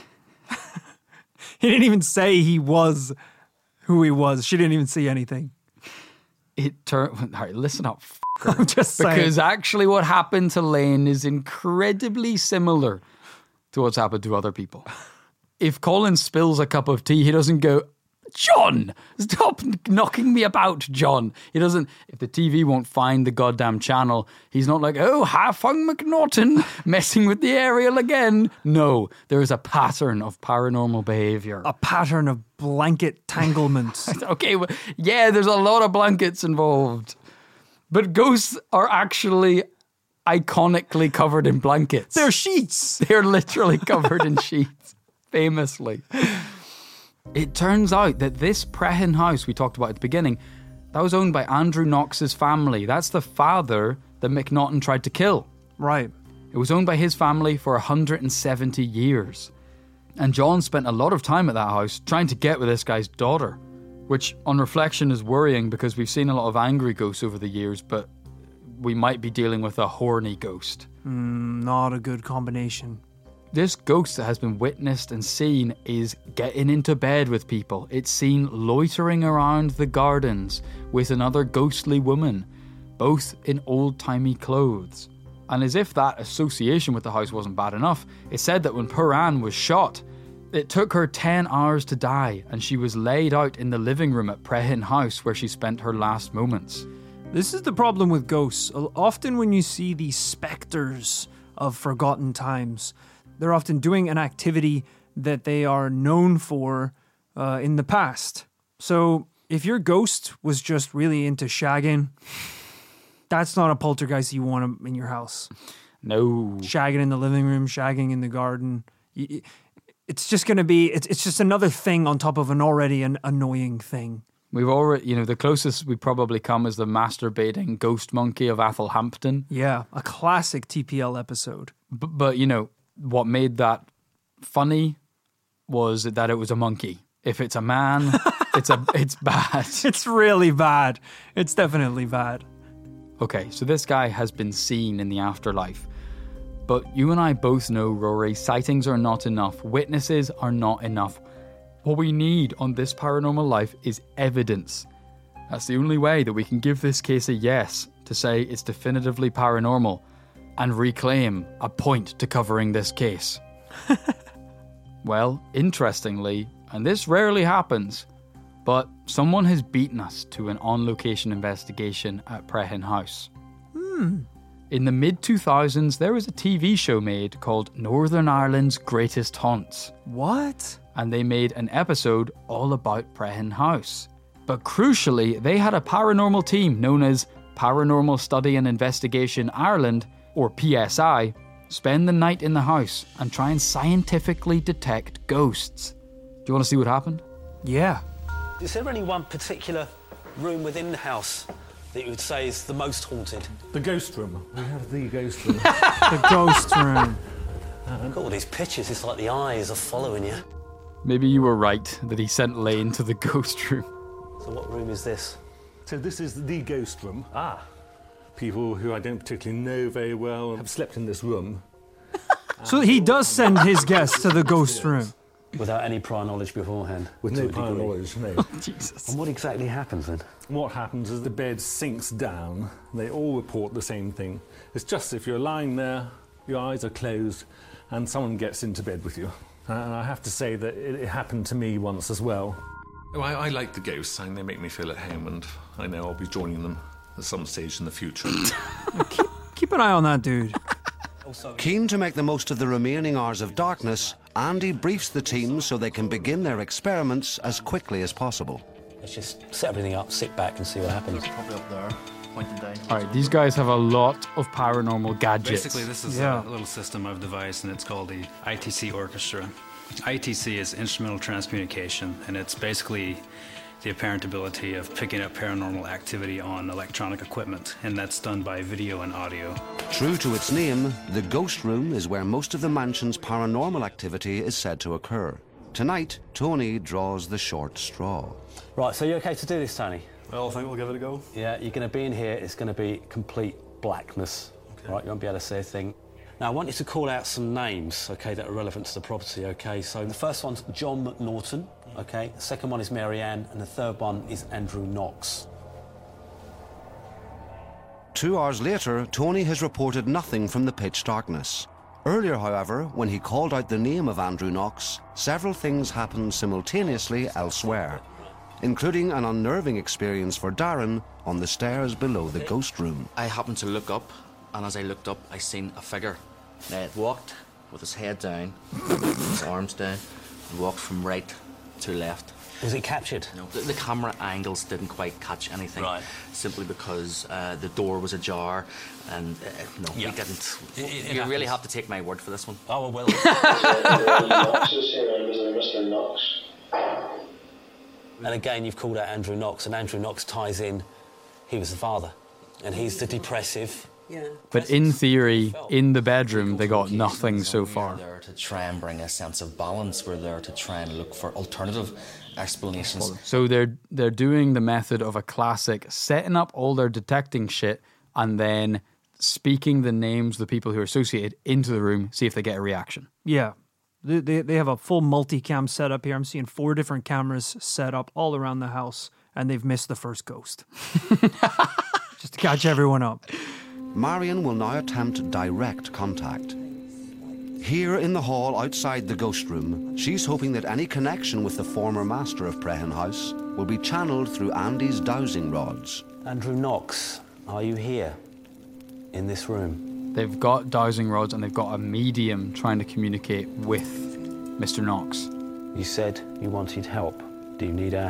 He didn't even say he was who he was. She didn't even see anything. It turned... All right, listen up, I'm just saying. because actually what happened to Lane is incredibly similar to what's happened to other people. If Colin spills a cup of tea, he doesn't go, John, stop knocking me about, John. He doesn't, if the TV won't find the goddamn channel, he's not like, oh, half-hung McNaughton messing with the aerial again. No, there is a pattern of paranormal behavior. A pattern of blanket tanglements. Okay, well, yeah, there's a lot of blankets involved. But ghosts are actually iconically covered in blankets. They're sheets. They're literally covered in sheets, famously. It turns out that this Prehin house we talked about at the beginning, that was owned by Andrew Knox's family. That's the father that McNaughton tried to kill. Right. It was owned by his family for 170 years. And John spent a lot of time at that house trying to get with this guy's daughter, which on reflection is worrying because we've seen a lot of angry ghosts over the years, but we might be dealing with a horny ghost. Not a good combination. This ghost that has been witnessed and seen is getting into bed with people. It's seen loitering around the gardens with another ghostly woman, both in old-timey clothes. And as if that association with the house wasn't bad enough, it said that when poor Anne was shot, it took her 10 hours to die, and she was laid out in the living room at Prehin House where she spent her last moments. This is the problem with ghosts. Often when you see these spectres of forgotten times, they're often doing an activity that they are known for in the past. So if your ghost was just really into shagging, That's not a poltergeist you want in your house. No. Shagging in the living room, shagging in the garden. It's just going to be, it's just another thing on top of an already an annoying thing. We've already, the closest we probably come is the masturbating ghost monkey of Athelhampton. Yeah, a classic TPL episode. But what made that funny was that it was a monkey. If it's a man, it's bad. It's really bad. It's definitely bad. Okay, so this guy has been seen in the afterlife. But you and I both know, Rory, sightings are not enough. Witnesses are not enough. What we need on This Paranormal Life is evidence. That's the only way that we can give this case a yes, to say it's definitively paranormal, and reclaim a point to covering this case. Well, interestingly, and this rarely happens, but someone has beaten us to an on-location investigation at Prehin House. In the mid-2000s, there was a TV show made called Northern Ireland's Greatest Haunts. What? And they made an episode all about Prehin House. But crucially, they had a paranormal team known as Paranormal Study and Investigation Ireland, or PSI, spend the night in the house and try and scientifically detect ghosts. Do you want to see what happened? Yeah. Is there any one particular room within the house that you would say is the most haunted? The ghost room. We have the ghost room. The ghost room. Look at all these pictures, it's like the eyes are following you. Maybe you were right that he sent Lane to the ghost room. So what room is this? So this is the ghost room. People who I don't particularly know very well have slept in this room. So he does send his guests to the ghost room. Without any prior knowledge beforehand? With to no a prior degree. knowledge, no. Jesus. And what exactly happens then? What happens is the bed sinks down. They all report the same thing. It's just if you're lying there, your eyes are closed, and someone gets into bed with you. And I have to say that it happened to me once as well. Oh, I like the ghosts, and they make me feel at home, and I know I'll be joining them at some stage in the future. Keep an eye on that dude. Keen to make the most of the remaining hours of darkness, Andy briefs the team so they can begin their experiments as quickly as possible. Let's just set everything up, sit back and see what happens. Probably up there, pointing down. All right, these guys have a lot of paranormal gadgets. Basically, this is Yeah. a little system I've devised, and it's called the ITC Orchestra. ITC is instrumental transcommunication, and it's basically the apparent ability of picking up paranormal activity on electronic equipment, and that's done by video and audio. True to its name, the ghost room is where most of the mansion's paranormal activity is said to occur. Tonight, Tony draws the short straw. Right, so you okay to do this, Tony? Well, I think we'll give it a go. Yeah, you're going to be in here, it's going to be complete blackness. Okay. Right, you won't be able to see a thing. Now, I want you to call out some names, OK, that are relevant to the property, OK? So the first one's John McNaughton, OK? The second one is Mary Ann, and the third one is Andrew Knox. 2 hours later, Tony has reported nothing from the pitch darkness. Earlier, however, when he called out the name of Andrew Knox, several things happened simultaneously elsewhere, including an unnerving experience for Darren on the stairs below the ghost room. I happened to look up, and as I looked up, I seen a figure. Now, it walked with his head down, his arms down, and walked from right to left. Was it captured? No, the camera angles didn't quite catch anything. Right. Simply because the door was ajar, and no, Yeah. we didn't. It You really happens. have to take my word for this one. Oh, well. Mr. Knox. And again, you've called out Andrew Knox, and Andrew Knox ties in, he was the father, and he's the depressive. Yeah. But in theory, in the bedroom, they got nothing so far. We're there to try and bring a sense of balance. We're there to try and look for alternative explanations. So they're doing the method of a classic, setting up all their detecting shit and then speaking the names of the people who are associated into the room, see if they get a reaction. Yeah. They have a full multicam setup here. I'm seeing 4 different cameras set up all around the house, and they've missed the first ghost. Just to catch everyone up. Marion will now attempt direct contact. Here in the hall outside the ghost room, she's hoping that any connection with the former master of Prehin House will be channeled through Andy's dowsing rods. Andrew Knox, are you here in this room? They've got dowsing rods and they've got a medium trying to communicate with Mr. Knox. You said you wanted help. Do you need our help?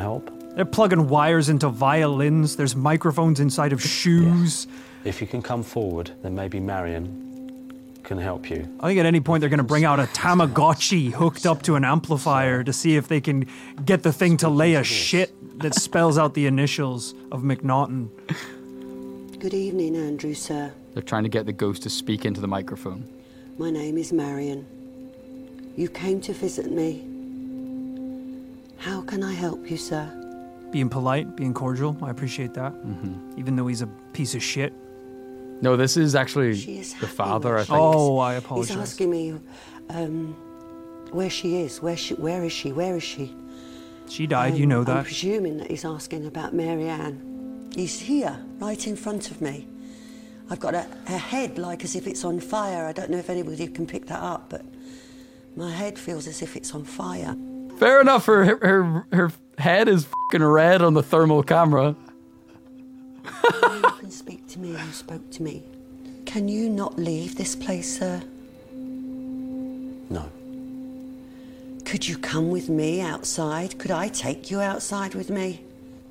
They're plugging wires into violins. There's microphones inside of shoes. If you can come forward, then maybe Marion can help you. I think at any point they're going to bring out a Tamagotchi hooked up to an amplifier to see if they can get the thing to lay a shit that spells out the initials of McNaughton. Good evening, Andrew, sir. They're trying to get the ghost to speak into the microphone. My name is Marion. You came to visit me. How can I help you, sir? Being polite, being cordial, I appreciate that. Even though he's a piece of shit. No, this is actually the father, I think. Oh, I apologize. He's asking me where she is. Where is she? She died, you know that. I'm presuming that he's asking about Mary Ann. He's here, right in front of me. I've got her head like as if it's on fire. I don't know if anybody can pick that up, but my head feels as if it's on fire. Fair enough, her head is fucking red on the thermal camera. You can speak to me, you spoke to me. Can you not leave this place, sir? No. Could you come with me outside? Could I take you outside with me?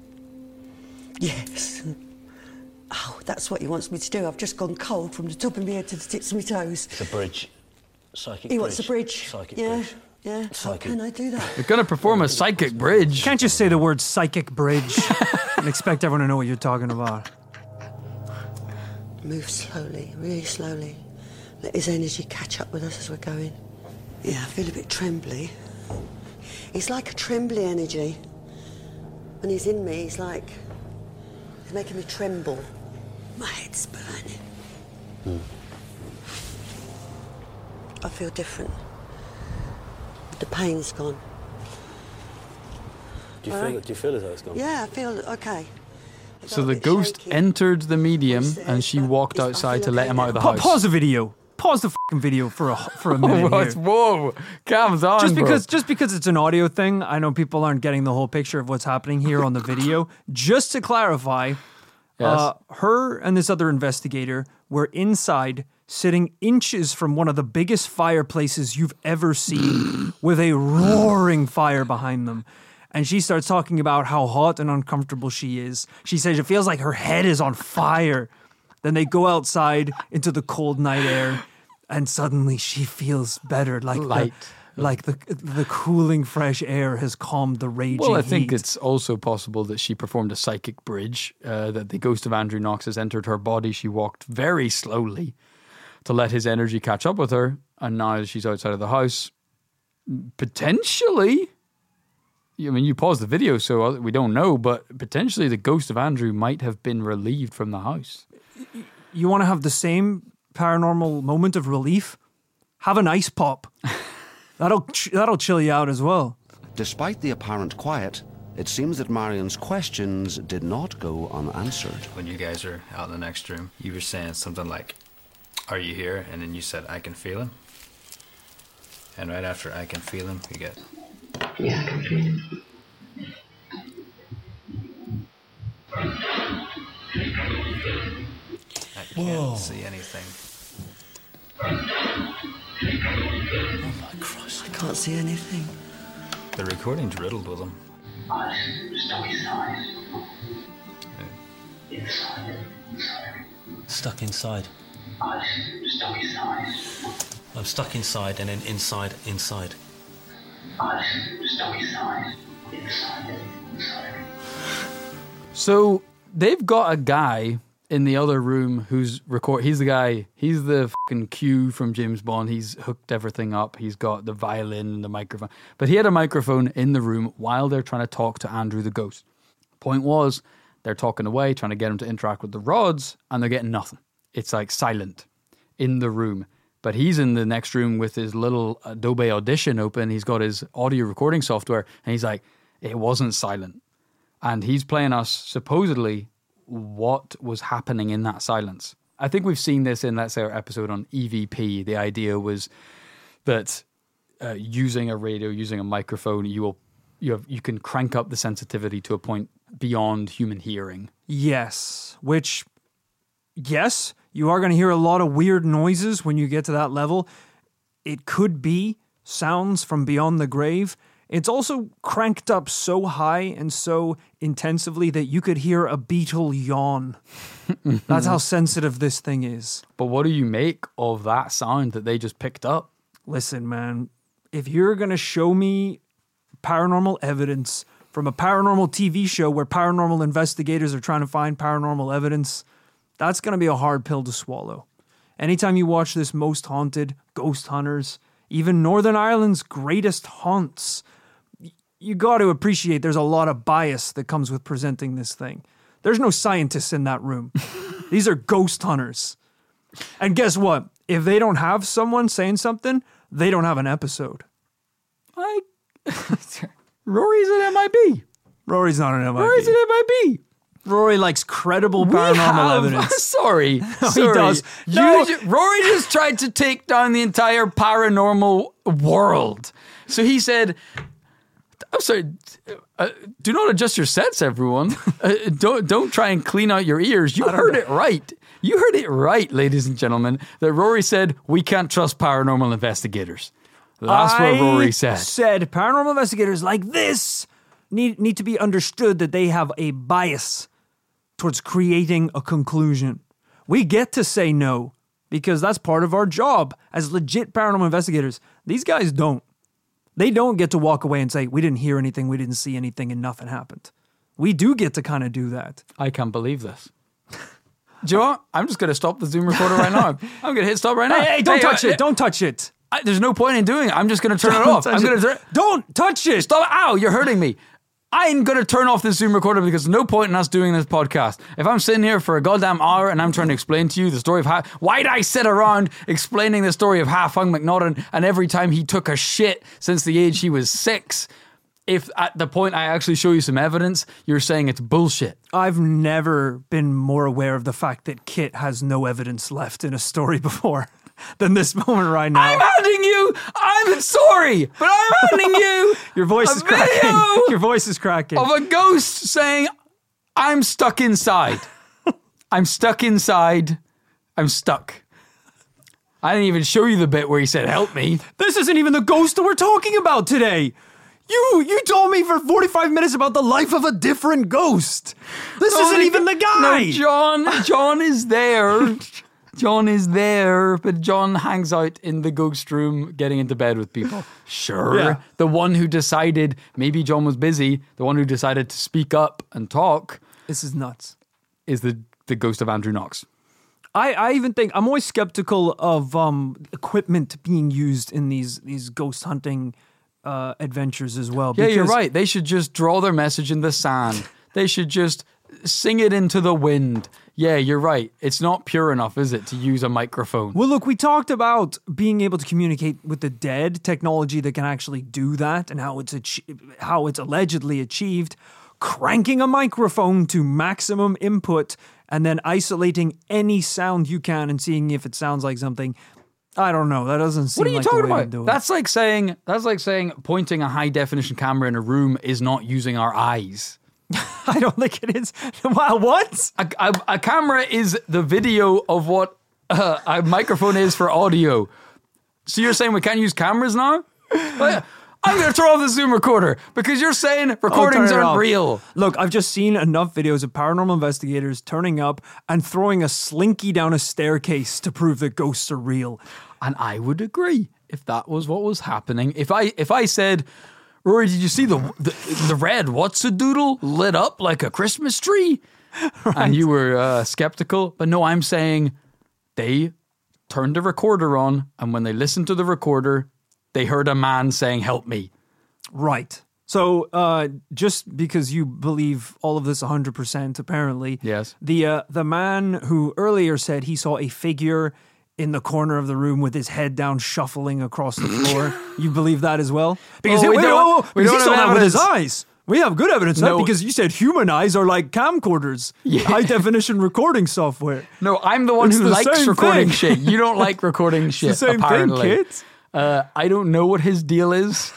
Yes. Oh, that's what he wants me to do. I've just gone cold from the top of my head to the tips of my toes. The bridge. Psychic bridge. He wants the bridge. Psychic yeah. bridge. Yeah, how can I do that? You're going to perform a psychic bridge. Can't just say the word psychic bridge and expect everyone to know what you're talking about. Move slowly, really slowly. Let his energy catch up with us as we're going. Yeah, I feel a bit trembly. He's like a trembly energy. When he's in me, he's making me tremble. My head's burning. I feel different. The pain's gone. Do you feel as though it's gone? Yeah, I feel okay. So the ghost entered the medium and she walked outside to let him out of the house. Pause the video. Pause the fucking video for a minute here. Whoa, calm down, just because it's an audio thing, I know people aren't getting the whole picture of what's happening here on the video. Just to clarify, her and this other investigator were inside, sitting inches from one of the biggest fireplaces you've ever seen, with a roaring fire behind them. And she starts talking about how hot and uncomfortable she is. She says it feels like her head is on fire. Then they go outside into the cold night air, and suddenly she feels better, like the cooling fresh air has calmed the raging Well, I think heat. it's also possible that she performed a psychic bridge, that the ghost of Andrew Knox has entered her body. She walked very slowly to let his energy catch up with her, and now she's outside of the house. Potentially, I mean, you paused the video, so we don't know, but potentially the ghost of Andrew might have been relieved from the house. You want to have the same paranormal moment of relief? Have an ice pop. That'll chill you out as well. Despite the apparent quiet, it seems that Marion's questions did not go unanswered. When you guys are out in the next room, you were saying something like, "Are you here?" And then you said, "I can feel him." And right after "I can feel him," you get, Yeah, I can feel him. I can't see anything. Oh my Christ, I can't see anything. The recording's riddled with them. Stuck inside. Stuck inside. Stuck inside. I'm stuck inside and then inside. Stuck inside. Inside. So they've got a guy in the other room who's he's the fucking Q from James Bond. He's hooked everything up. He's got the violin and the microphone. But he had a microphone in the room while they're trying to talk to Andrew the ghost. Point was, they're talking away, trying to get him to interact with the rods, and they're getting nothing. It's like silent in the room. But he's in the next room with his little Adobe Audition open. He's got his audio recording software, and he's like, it wasn't silent. And he's playing us, supposedly, what was happening in that silence. I think we've seen this in, let's say, our episode on EVP. The idea was that using a radio, using a microphone, you can crank up the sensitivity to a point beyond human hearing. Yes, you are going to hear a lot of weird noises when you get to that level. It could be sounds from beyond the grave. It's also cranked up so high and so intensively that you could hear a beetle yawn. That's how sensitive this thing is. But what do you make of that sound that they just picked up? Listen, man, if you're going to show me paranormal evidence from a paranormal TV show where paranormal investigators are trying to find paranormal evidence, that's going to be a hard pill to swallow. Anytime you watch this Most Haunted, Ghost Hunters, even Northern Ireland's Greatest Haunts, you got to appreciate there's a lot of bias that comes with presenting this thing. There's no scientists in that room. These are ghost hunters. And guess what? If they don't have someone saying something, they don't have an episode. Rory's an MIB. Rory's not an MIB. Rory's an MIB. Rory likes credible paranormal evidence. Sorry. He does. Rory just tried to take down the entire paranormal world. So he said, I'm sorry, do not adjust your sets, everyone. Don't try and clean out your ears. You heard it right. You heard it right, ladies and gentlemen, that Rory said, we can't trust paranormal investigators. That's what Rory said. Said paranormal investigators like this need to be understood that they have a bias towards creating a conclusion. We get to say no because that's part of our job as legit paranormal investigators. These guys don't. They don't get to walk away and say, we didn't hear anything, we didn't see anything, and nothing happened. We do get to kind of do that. I can't believe this. Do you know what? I'm just going to stop the Zoom recorder right now. I'm going to hit stop right now. Hey, don't touch it. Don't touch it. There's no point in doing it. I'm just going to turn it off. Don't touch it. Stop. Ow, you're hurting me. I'm going to turn off this Zoom recorder because there's no point in us doing this podcast. If I'm sitting here for a goddamn hour and I'm trying to explain to you the story of why'd I sit around explaining the story of Halfung McNaughton and every time he took a shit since the age he was 6, if at the point I actually show you some evidence, you're saying it's bullshit. I've never been more aware of the fact that Kit has no evidence left in a story before than this moment right now. I'm handing you, I'm sorry, but I'm handing you Your voice is cracking. Your voice is cracking. Of a ghost saying, I'm stuck inside. I'm stuck inside. I'm stuck. I didn't even show you the bit where he said, help me. This isn't even the ghost that we're talking about today. You told me for 45 minutes about the life of a different ghost. This isn't even the guy. No, John is there. John is there, but John hangs out in the ghost room getting into bed with people. Sure. Yeah. The one who decided, maybe John was busy, the one who decided to speak up and talk. This is nuts. Is the ghost of Andrew Knox. I even think, I'm always skeptical of equipment being used in these ghost hunting adventures as well. Yeah, you're right. They should just draw their message in the sand. They should just sing it into the wind. Yeah, you're right. It's not pure enough, is it, to use a microphone? Well, look, we talked about being able to communicate with the dead, technology that can actually do that, and how it's allegedly achieved. Cranking a microphone to maximum input and then isolating any sound you can and seeing if it sounds like something. I don't know. That doesn't seem like the way to do it. What are you talking about? That's like saying pointing a high definition camera in a room is not using our eyes. I don't think it is. Wow, what? A camera is the video of what a microphone is for audio. So you're saying we can't use cameras now? I'm going to throw off the Zoom recorder because you're saying recordings aren't real. Look, I've just seen enough videos of paranormal investigators turning up and throwing a slinky down a staircase to prove that ghosts are real. And I would agree if that was what was happening. If I said, Rory, did you see the red what's-a-doodle lit up like a Christmas tree? Right. And you were skeptical. But no, I'm saying they turned the recorder on, and when they listened to the recorder, they heard a man saying, help me. Right. So just because you believe all of this 100%, apparently, yes, the man who earlier said he saw a figure in the corner of the room with his head down shuffling across the floor, you believe that as well? Because we don't he saw that with his evidence. eyes. We have good evidence of that because you said human eyes are like camcorders, high definition recording software. No, I'm the one who likes recording shit. You don't like recording shit, the same apparently. thing, kids. I don't know what his deal is.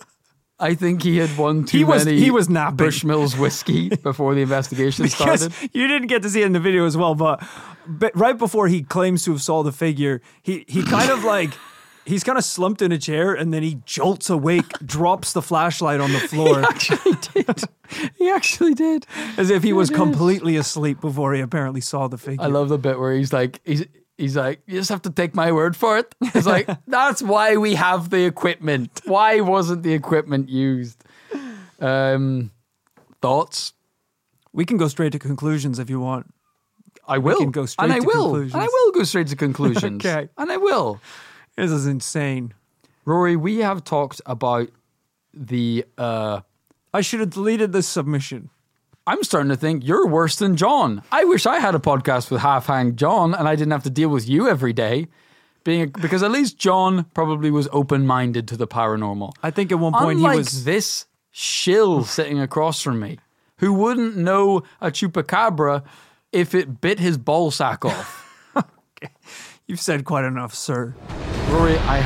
I think he had won too many he was napping. Bushmills whiskey before the investigation started. You didn't get to see it in the video as well, but right before he claims to have saw the figure, he kind of like He's kind of slumped in a chair and then he jolts awake, drops the flashlight on the floor. He actually did. As if he was completely asleep before he apparently saw the figure. I love the bit where he's like, you just have to take my word for it. It's like, that's why we have the equipment. Why wasn't the equipment used? Thoughts? We can go straight to conclusions if you want. I will. We can go straight to conclusions. And I will go straight to conclusions. Okay. And I will. This is insane. Rory, we have talked about the... I should have deleted this submission. I'm starting to think you're worse than John. I wish I had a podcast with half-hanged John and I didn't have to deal with you every day. Because at least John probably was open-minded to the paranormal. I think at one point Unlike he was... this shill sitting across from me, who wouldn't know a chupacabra if it bit his ball sack off. Okay. You've said quite enough, sir. Rory, I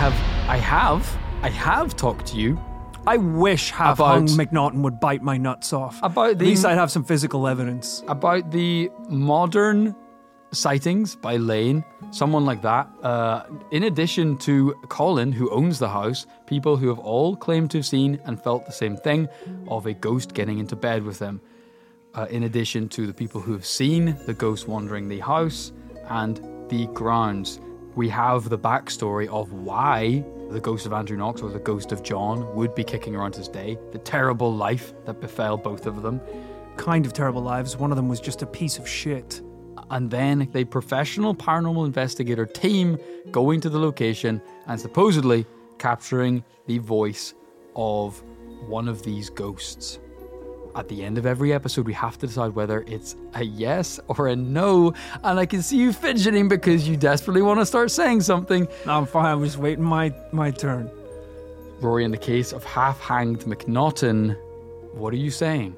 have talked to you. I wish half-hung McNaughton would bite my nuts off. At least I'd have some physical evidence. About the modern sightings by Lane, someone like that. In addition to Colin, who owns the house, people who have all claimed to have seen and felt the same thing of a ghost getting into bed with them. In addition to the people who have seen the ghost wandering the house and the grounds. We have the backstory of why the ghost of Andrew Knox or the ghost of John would be kicking around his day. The terrible life that befell both of them. Kind of terrible lives. One of them was just a piece of shit. And then the professional paranormal investigator team going to the location and supposedly capturing the voice of one of these ghosts. At the end of every episode, we have to decide whether it's a yes or a no. And I can see you fidgeting because you desperately want to start saying something. No, I'm fine. I'm just waiting my turn. Rory, in the case of half-hanged McNaughton, what are you saying?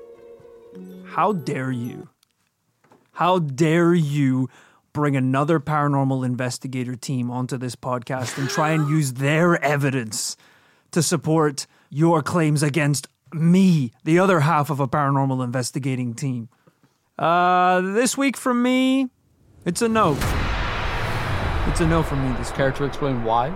How dare you? How dare you bring another paranormal investigator team onto this podcast and try and use their evidence to support your claims against me, the other half of a paranormal investigating team? This week from me, it's a no. It's a no from me this week. Care to explain why?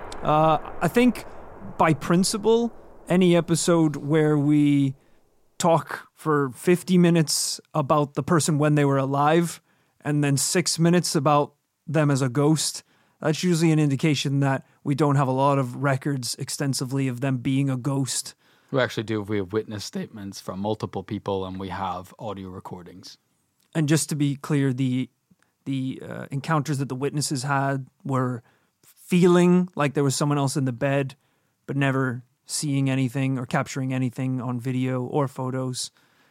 I think by principle, any episode where we talk for 50 minutes about the person when they were alive and then 6 minutes about them as a ghost, that's usually an indication that we don't have a lot of records extensively of them being a ghost. We actually do. We have witness statements from multiple people and we have audio recordings. And just to be clear, the encounters that the witnesses had were feeling like there was someone else in the bed, but never seeing anything or capturing anything on video or photos.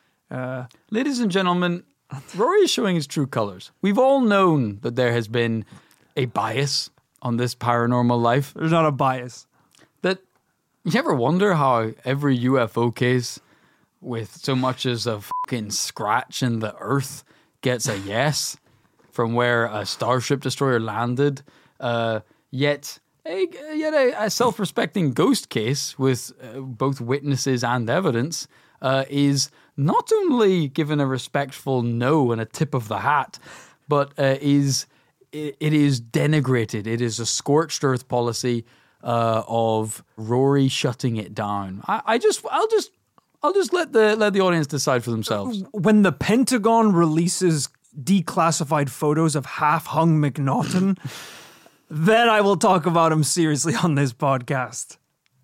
Ladies and gentlemen, Rory is showing his true colors. We've all known that there has been a bias on this paranormal life. There's not a bias. That you ever wonder how every UFO case with so much as a fucking scratch in the earth gets a yes from where a Starship Destroyer landed, yet a self-respecting ghost case with both witnesses and evidence is not only given a respectful no and a tip of the hat, but it is denigrated. It is a scorched earth policy of Rory shutting it down. I'll just let the audience decide for themselves. When the Pentagon releases declassified photos of half-hung McNaughton, then I will talk about him seriously on this podcast.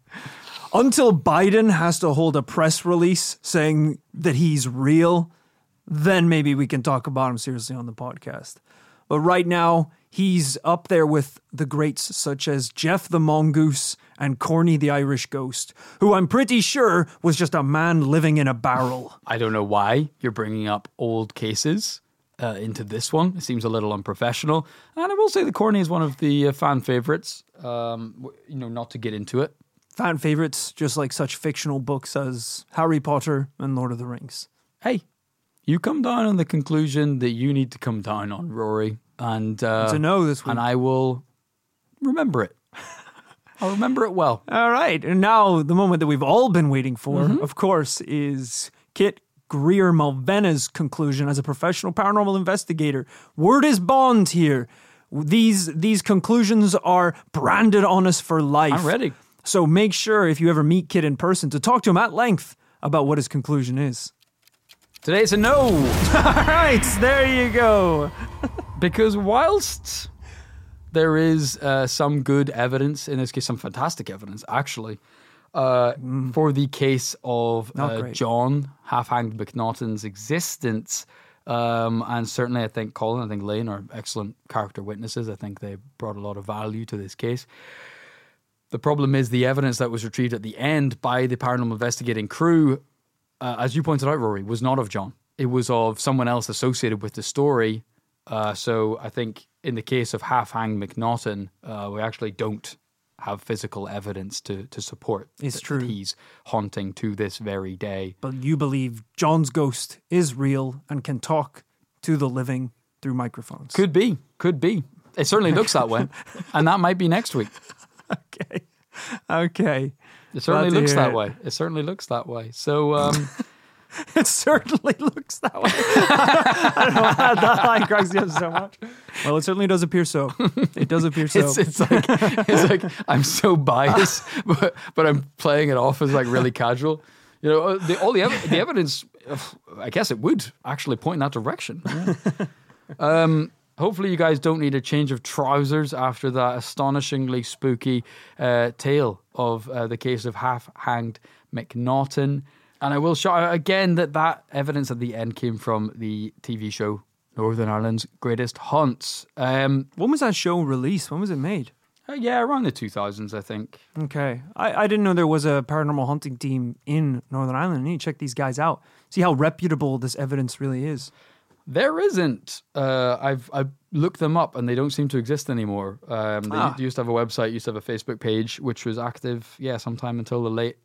Until Biden has to hold a press release saying that he's real, then maybe we can talk about him seriously on the podcast. But right now, he's up there with the greats such as Jeff the Mongoose and Corny the Irish Ghost, who I'm pretty sure was just a man living in a barrel. I don't know why you're bringing up old cases into this one. It seems a little unprofessional. And I will say the Corny is one of the fan favorites, not to get into it. Fan favorites, just like such fictional books as Harry Potter and Lord of the Rings. Hey, you come down on the conclusion that you need to come down on, Rory. And it's a no this week. And I will remember it. I'll remember it well. All right. And now the moment that we've all been waiting for, of course, is Kit Greer-Malvena's conclusion as a professional paranormal investigator. Word is bond here. These conclusions are branded on us for life. I'm ready. So make sure if you ever meet Kit in person to talk to him at length about what his conclusion is. Today it's a no. All right, there you go. Because whilst there is some good evidence, in this case, some fantastic evidence, actually, for the case of John Half-Hanged McNaughton's existence, and certainly I think Colin, I think Lane are excellent character witnesses. I think they brought a lot of value to this case. The problem is the evidence that was retrieved at the end by the paranormal investigating crew, as you pointed out, Rory, was not of John. It was of someone else associated with the story. So I think in the case of Half-Hanged McNaughton, we actually don't have physical evidence to support true. He's haunting to this very day. But you believe John's ghost is real and can talk to the living through microphones. Could be. It certainly looks that way. And that might be next week. Okay. It certainly looks that way. It certainly looks that way. So... It certainly looks that way. I don't know why that line cracks me up so much. Well, it certainly does appear so. It does appear so. It's like I'm so biased, but I'm playing it off as like really casual. You know, the evidence, I guess it would actually point in that direction. Yeah. Hopefully you guys don't need a change of trousers after that astonishingly spooky tale of the case of Half-Hanged McNaughton. And I will show again that evidence at the end came from the TV show Northern Ireland's Greatest Haunts. When was that show released? When was it made? Yeah, around the 2000s, I think. Okay. I didn't know there was a paranormal hunting team in Northern Ireland. I need to check these guys out. See how reputable this evidence really is. There isn't. I've looked them up and they don't seem to exist anymore. They used to have a website, used to have a Facebook page, which was active, sometime until the late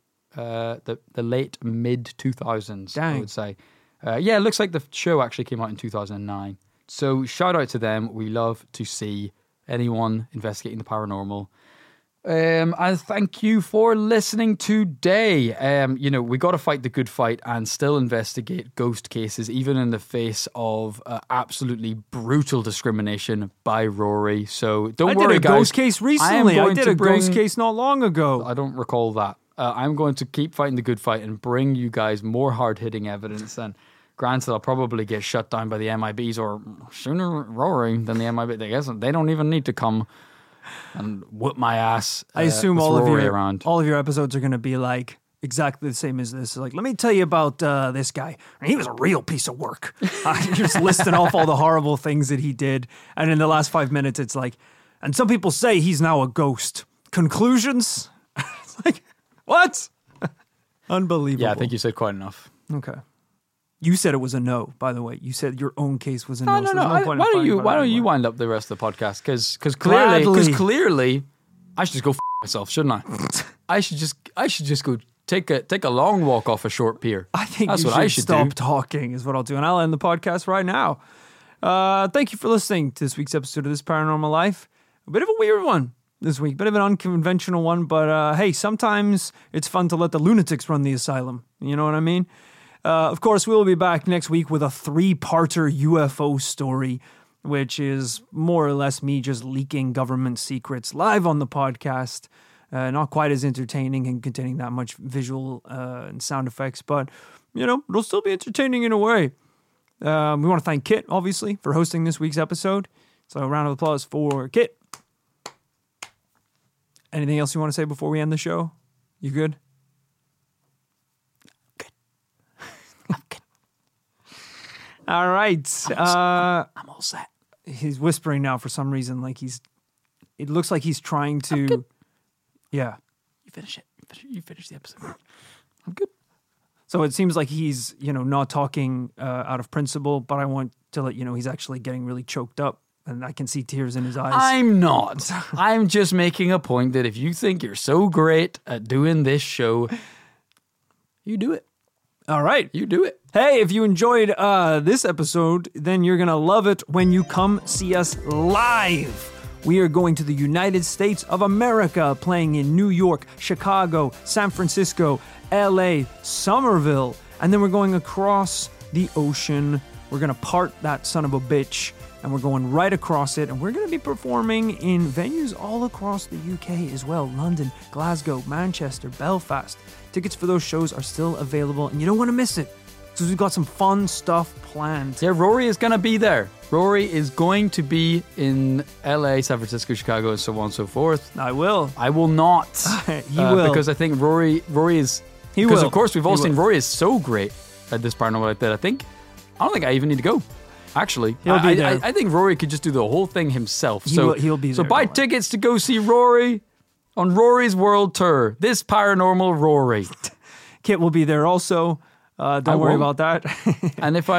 mid 2000s, I would say. It looks like the show actually came out in 2009. So shout out to them. We love to see anyone investigating the paranormal. And thank you for listening today. We got to fight the good fight and still investigate ghost cases, even in the face of absolutely brutal discrimination by Rory. So don't worry, guys. I did a ghost case recently. I did a ghost case not long ago. I don't recall that. I'm going to keep fighting the good fight and bring you guys more hard-hitting evidence. And granted, I'll probably get shut down by the MIBs, or sooner Rory than the MIB. They don't even need to come and whoop my ass. I assume all of your episodes are going to be like exactly the same as this. Like, let me tell you about this guy. He was a real piece of work. You're just listing off all the horrible things that he did. And in the last 5 minutes, it's like, and some people say he's now a ghost. Conclusions? It's like, what? Unbelievable. Yeah, I think you said quite enough. Okay. You said it was a no, by the way. You said your own case was a no. No. Why don't you wind up the rest of the podcast? Because clearly, I should just go f*** myself, shouldn't I? I should just go take a long walk off a short pier. I think that's you what I should should stop do. talking is what I'll do, and I'll end the podcast right now. Thank you for listening to this week's episode of This Paranormal Life. A bit of a weird one this week, bit of an unconventional one, but hey, sometimes it's fun to let the lunatics run the asylum. You know what I mean? Of course, we'll be back next week with a 3-parter UFO story, which is more or less me just leaking government secrets live on the podcast. Not quite as entertaining and containing that much visual and sound effects, but, it'll still be entertaining in a way. We want to thank Kit, obviously, for hosting this week's episode. So a round of applause for Kit. Anything else you want to say before we end the show? You good? I'm good. All right. I'm all set. He's whispering now for some reason, like it looks like he's trying to. Yeah. You finish it. You finish the episode. I'm good. So it seems like he's, not talking out of principle, but I want to let you know he's actually getting really choked up. And I can see tears in his eyes. I'm not. I'm just making a point that if you think you're so great at doing this show, you do it. All right. You do it. Hey, if you enjoyed this episode, then you're going to love it when you come see us live. We are going to the United States of America, playing in New York, Chicago, San Francisco, LA, Somerville. And then we're going across the ocean. We're going to part that son of a bitch. and we're going right across it, and we're going to be performing in venues all across the UK as well. London, Glasgow, Manchester, Belfast. Tickets for those shows are still available, and you don't want to miss it, because we've got some fun stuff planned. Yeah, Rory is going to be there. Rory is going to be in LA, San Francisco, Chicago, and so on and so forth. I will. I will not. He will. Because I think Rory is... He because, will. of course, we've all He seen will. Rory is so great at this Paranormal Life that I don't think I even need to go. Actually, He'll be there. I think Rory could just do the whole thing himself. He'll be So there, buy don't worry. tickets to go see Rory on Rory's World Tour. This Paranormal Rory. Kit will be there also. Don't worry won't. about that. And if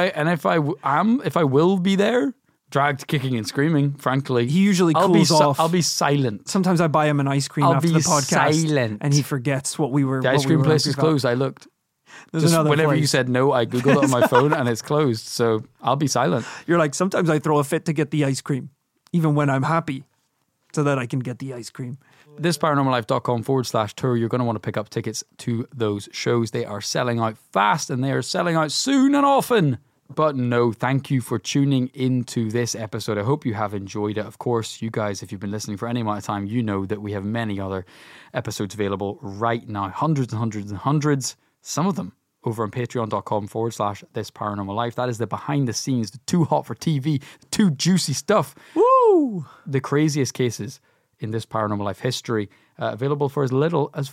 I will be there, dragged kicking and screaming, frankly, He usually cools off. I'll be silent. Sometimes I buy him an ice cream I'll after be the podcast, silent. and he forgets what we were. The ice what we cream were place angry is about. closed. I looked. There's Just another whenever place. you said no, I googled it on my phone and it's closed. So I'll be silent. You're like, sometimes I throw a fit to get the ice cream, even when I'm happy, so that I can get the ice cream. thisparanormallife.com/tour. You're going to want to pick up tickets to those shows. They are selling out fast and they are selling out soon and often. But no, thank you for tuning into this episode. I hope you have enjoyed it. Of course, you guys, if you've been listening for any amount of time, you know that we have many other episodes available right now. Hundreds and hundreds and hundreds. Some of them over on patreon.com/thisparanormallife. That is the behind the scenes, the too hot for TV, the too juicy stuff. Woo! The craziest cases in this Paranormal Life history, available for as little as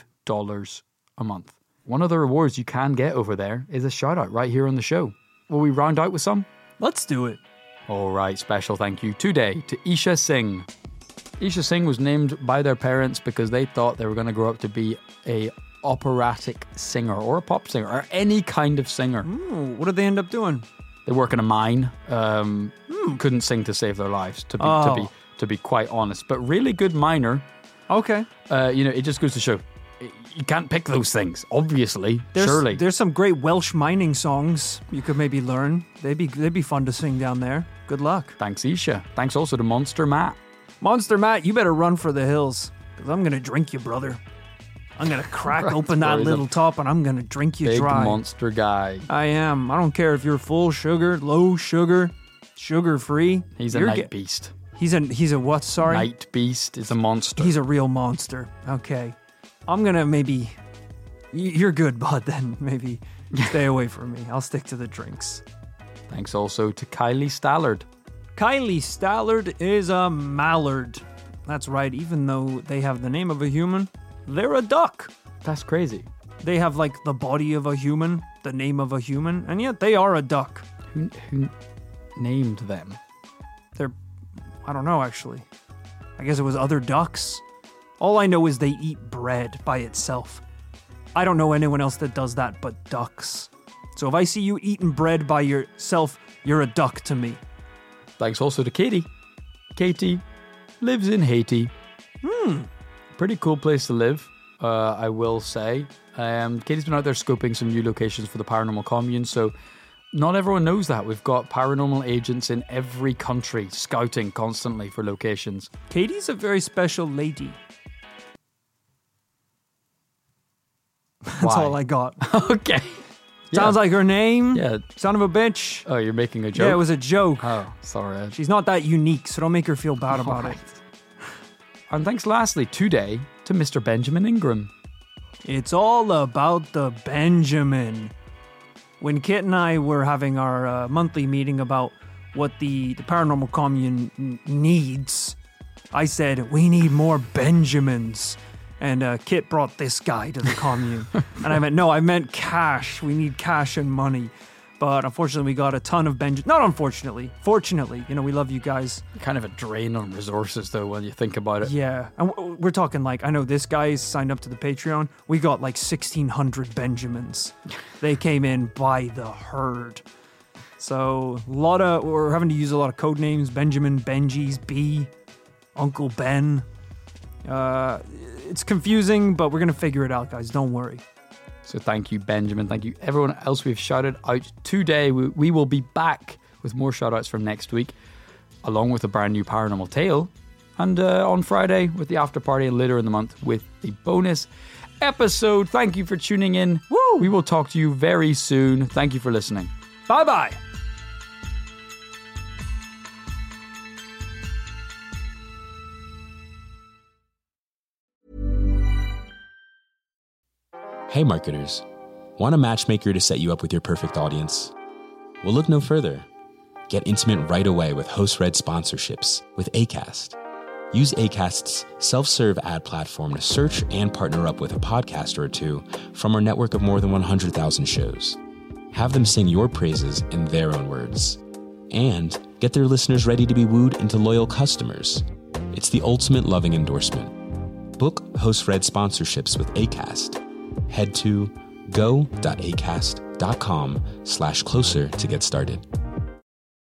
$5 a month. One of the rewards you can get over there is a shout out right here on the show. Will we round out with some? Let's do it. All right, special thank you today to Isha Singh. Isha Singh was named by their parents because they thought they were going to grow up to be a operatic singer or a pop singer or any kind of singer. Ooh, what did they end up doing? They work in a mine. Couldn't sing to save their lives, to be quite honest. But really good miner. Okay. It just goes to show you can't pick those things. Obviously, surely. There's some great Welsh mining songs you could maybe learn. They'd be fun to sing down there. Good luck. Thanks, Isha. Thanks also to Monster Matt. Monster Matt, you better run for the hills, because I'm gonna drink you, brother. I'm gonna crack Right, open that he's a little top and I'm gonna drink you Big dry. monster guy. I am. I don't care if you're full sugar, low sugar, sugar free. He's a night beast. He's a what? Sorry. Night beast is a monster. He's a real monster. Okay. I'm gonna maybe. You're good, bud. Then maybe stay away from me. I'll stick to the drinks. Thanks also to Kylie Stallard. Kylie Stallard is a mallard. That's right. Even though they have the name of a human, they're a duck. That's crazy. They have like the body of a human, the name of a human, and yet they are a duck. Who named them? I don't know, actually. I guess it was other ducks. All I know is they eat bread by itself. I don't know anyone else that does that but ducks. So if I see you eating bread by yourself, you're a duck to me. Thanks also to Katie. Katie lives in Haiti. Pretty cool place to live, I will say. Katie's been out there scoping some new locations for the Paranormal Commune, so not everyone knows that. We've got paranormal agents in every country scouting constantly for locations. Katie's a very special lady. That's Why? all I got. Okay. Sounds like her name. Yeah. Son of a bitch. Oh, you're making a joke? Yeah, it was a joke. Oh, sorry. She's not that unique, so don't make her feel bad about it. And thanks lastly today to Mr. Benjamin Ingram. It's all about the Benjamin. When Kit and I were having our monthly meeting about what the paranormal commune needs, I said, we need more Benjamins. And Kit brought this guy to the commune. And I meant cash. We need cash and money. But unfortunately, we got a ton of Benjamins. Not unfortunately. Fortunately, we love you guys. Kind of a drain on resources, though, when you think about it. Yeah. And we're talking I know this guy's signed up to the Patreon. We got 1,600 Benjamins. They came in by the herd. So we're having to use a lot of code names. Benjamin, Benji's, B, Uncle Ben. It's confusing, but we're going to figure it out, guys. Don't worry. So thank you, Benjamin. Thank you, everyone else we've shouted out today. We will be back with more shout-outs from next week, along with a brand new paranormal tale. And on Friday with the after party, and later in the month with the bonus episode. Thank you for tuning in. Woo! We will talk to you very soon. Thank you for listening. Bye-bye. Hey marketers, want a matchmaker to set you up with your perfect audience? Well, look no further. Get intimate right away with host-read sponsorships with Acast. Use Acast's self-serve ad platform to search and partner up with a podcaster or two from our network of more than 100,000 shows. Have them sing your praises in their own words. And get their listeners ready to be wooed into loyal customers. It's the ultimate loving endorsement. Book host-read sponsorships with Acast. Head to go.acast.com/closer to get started.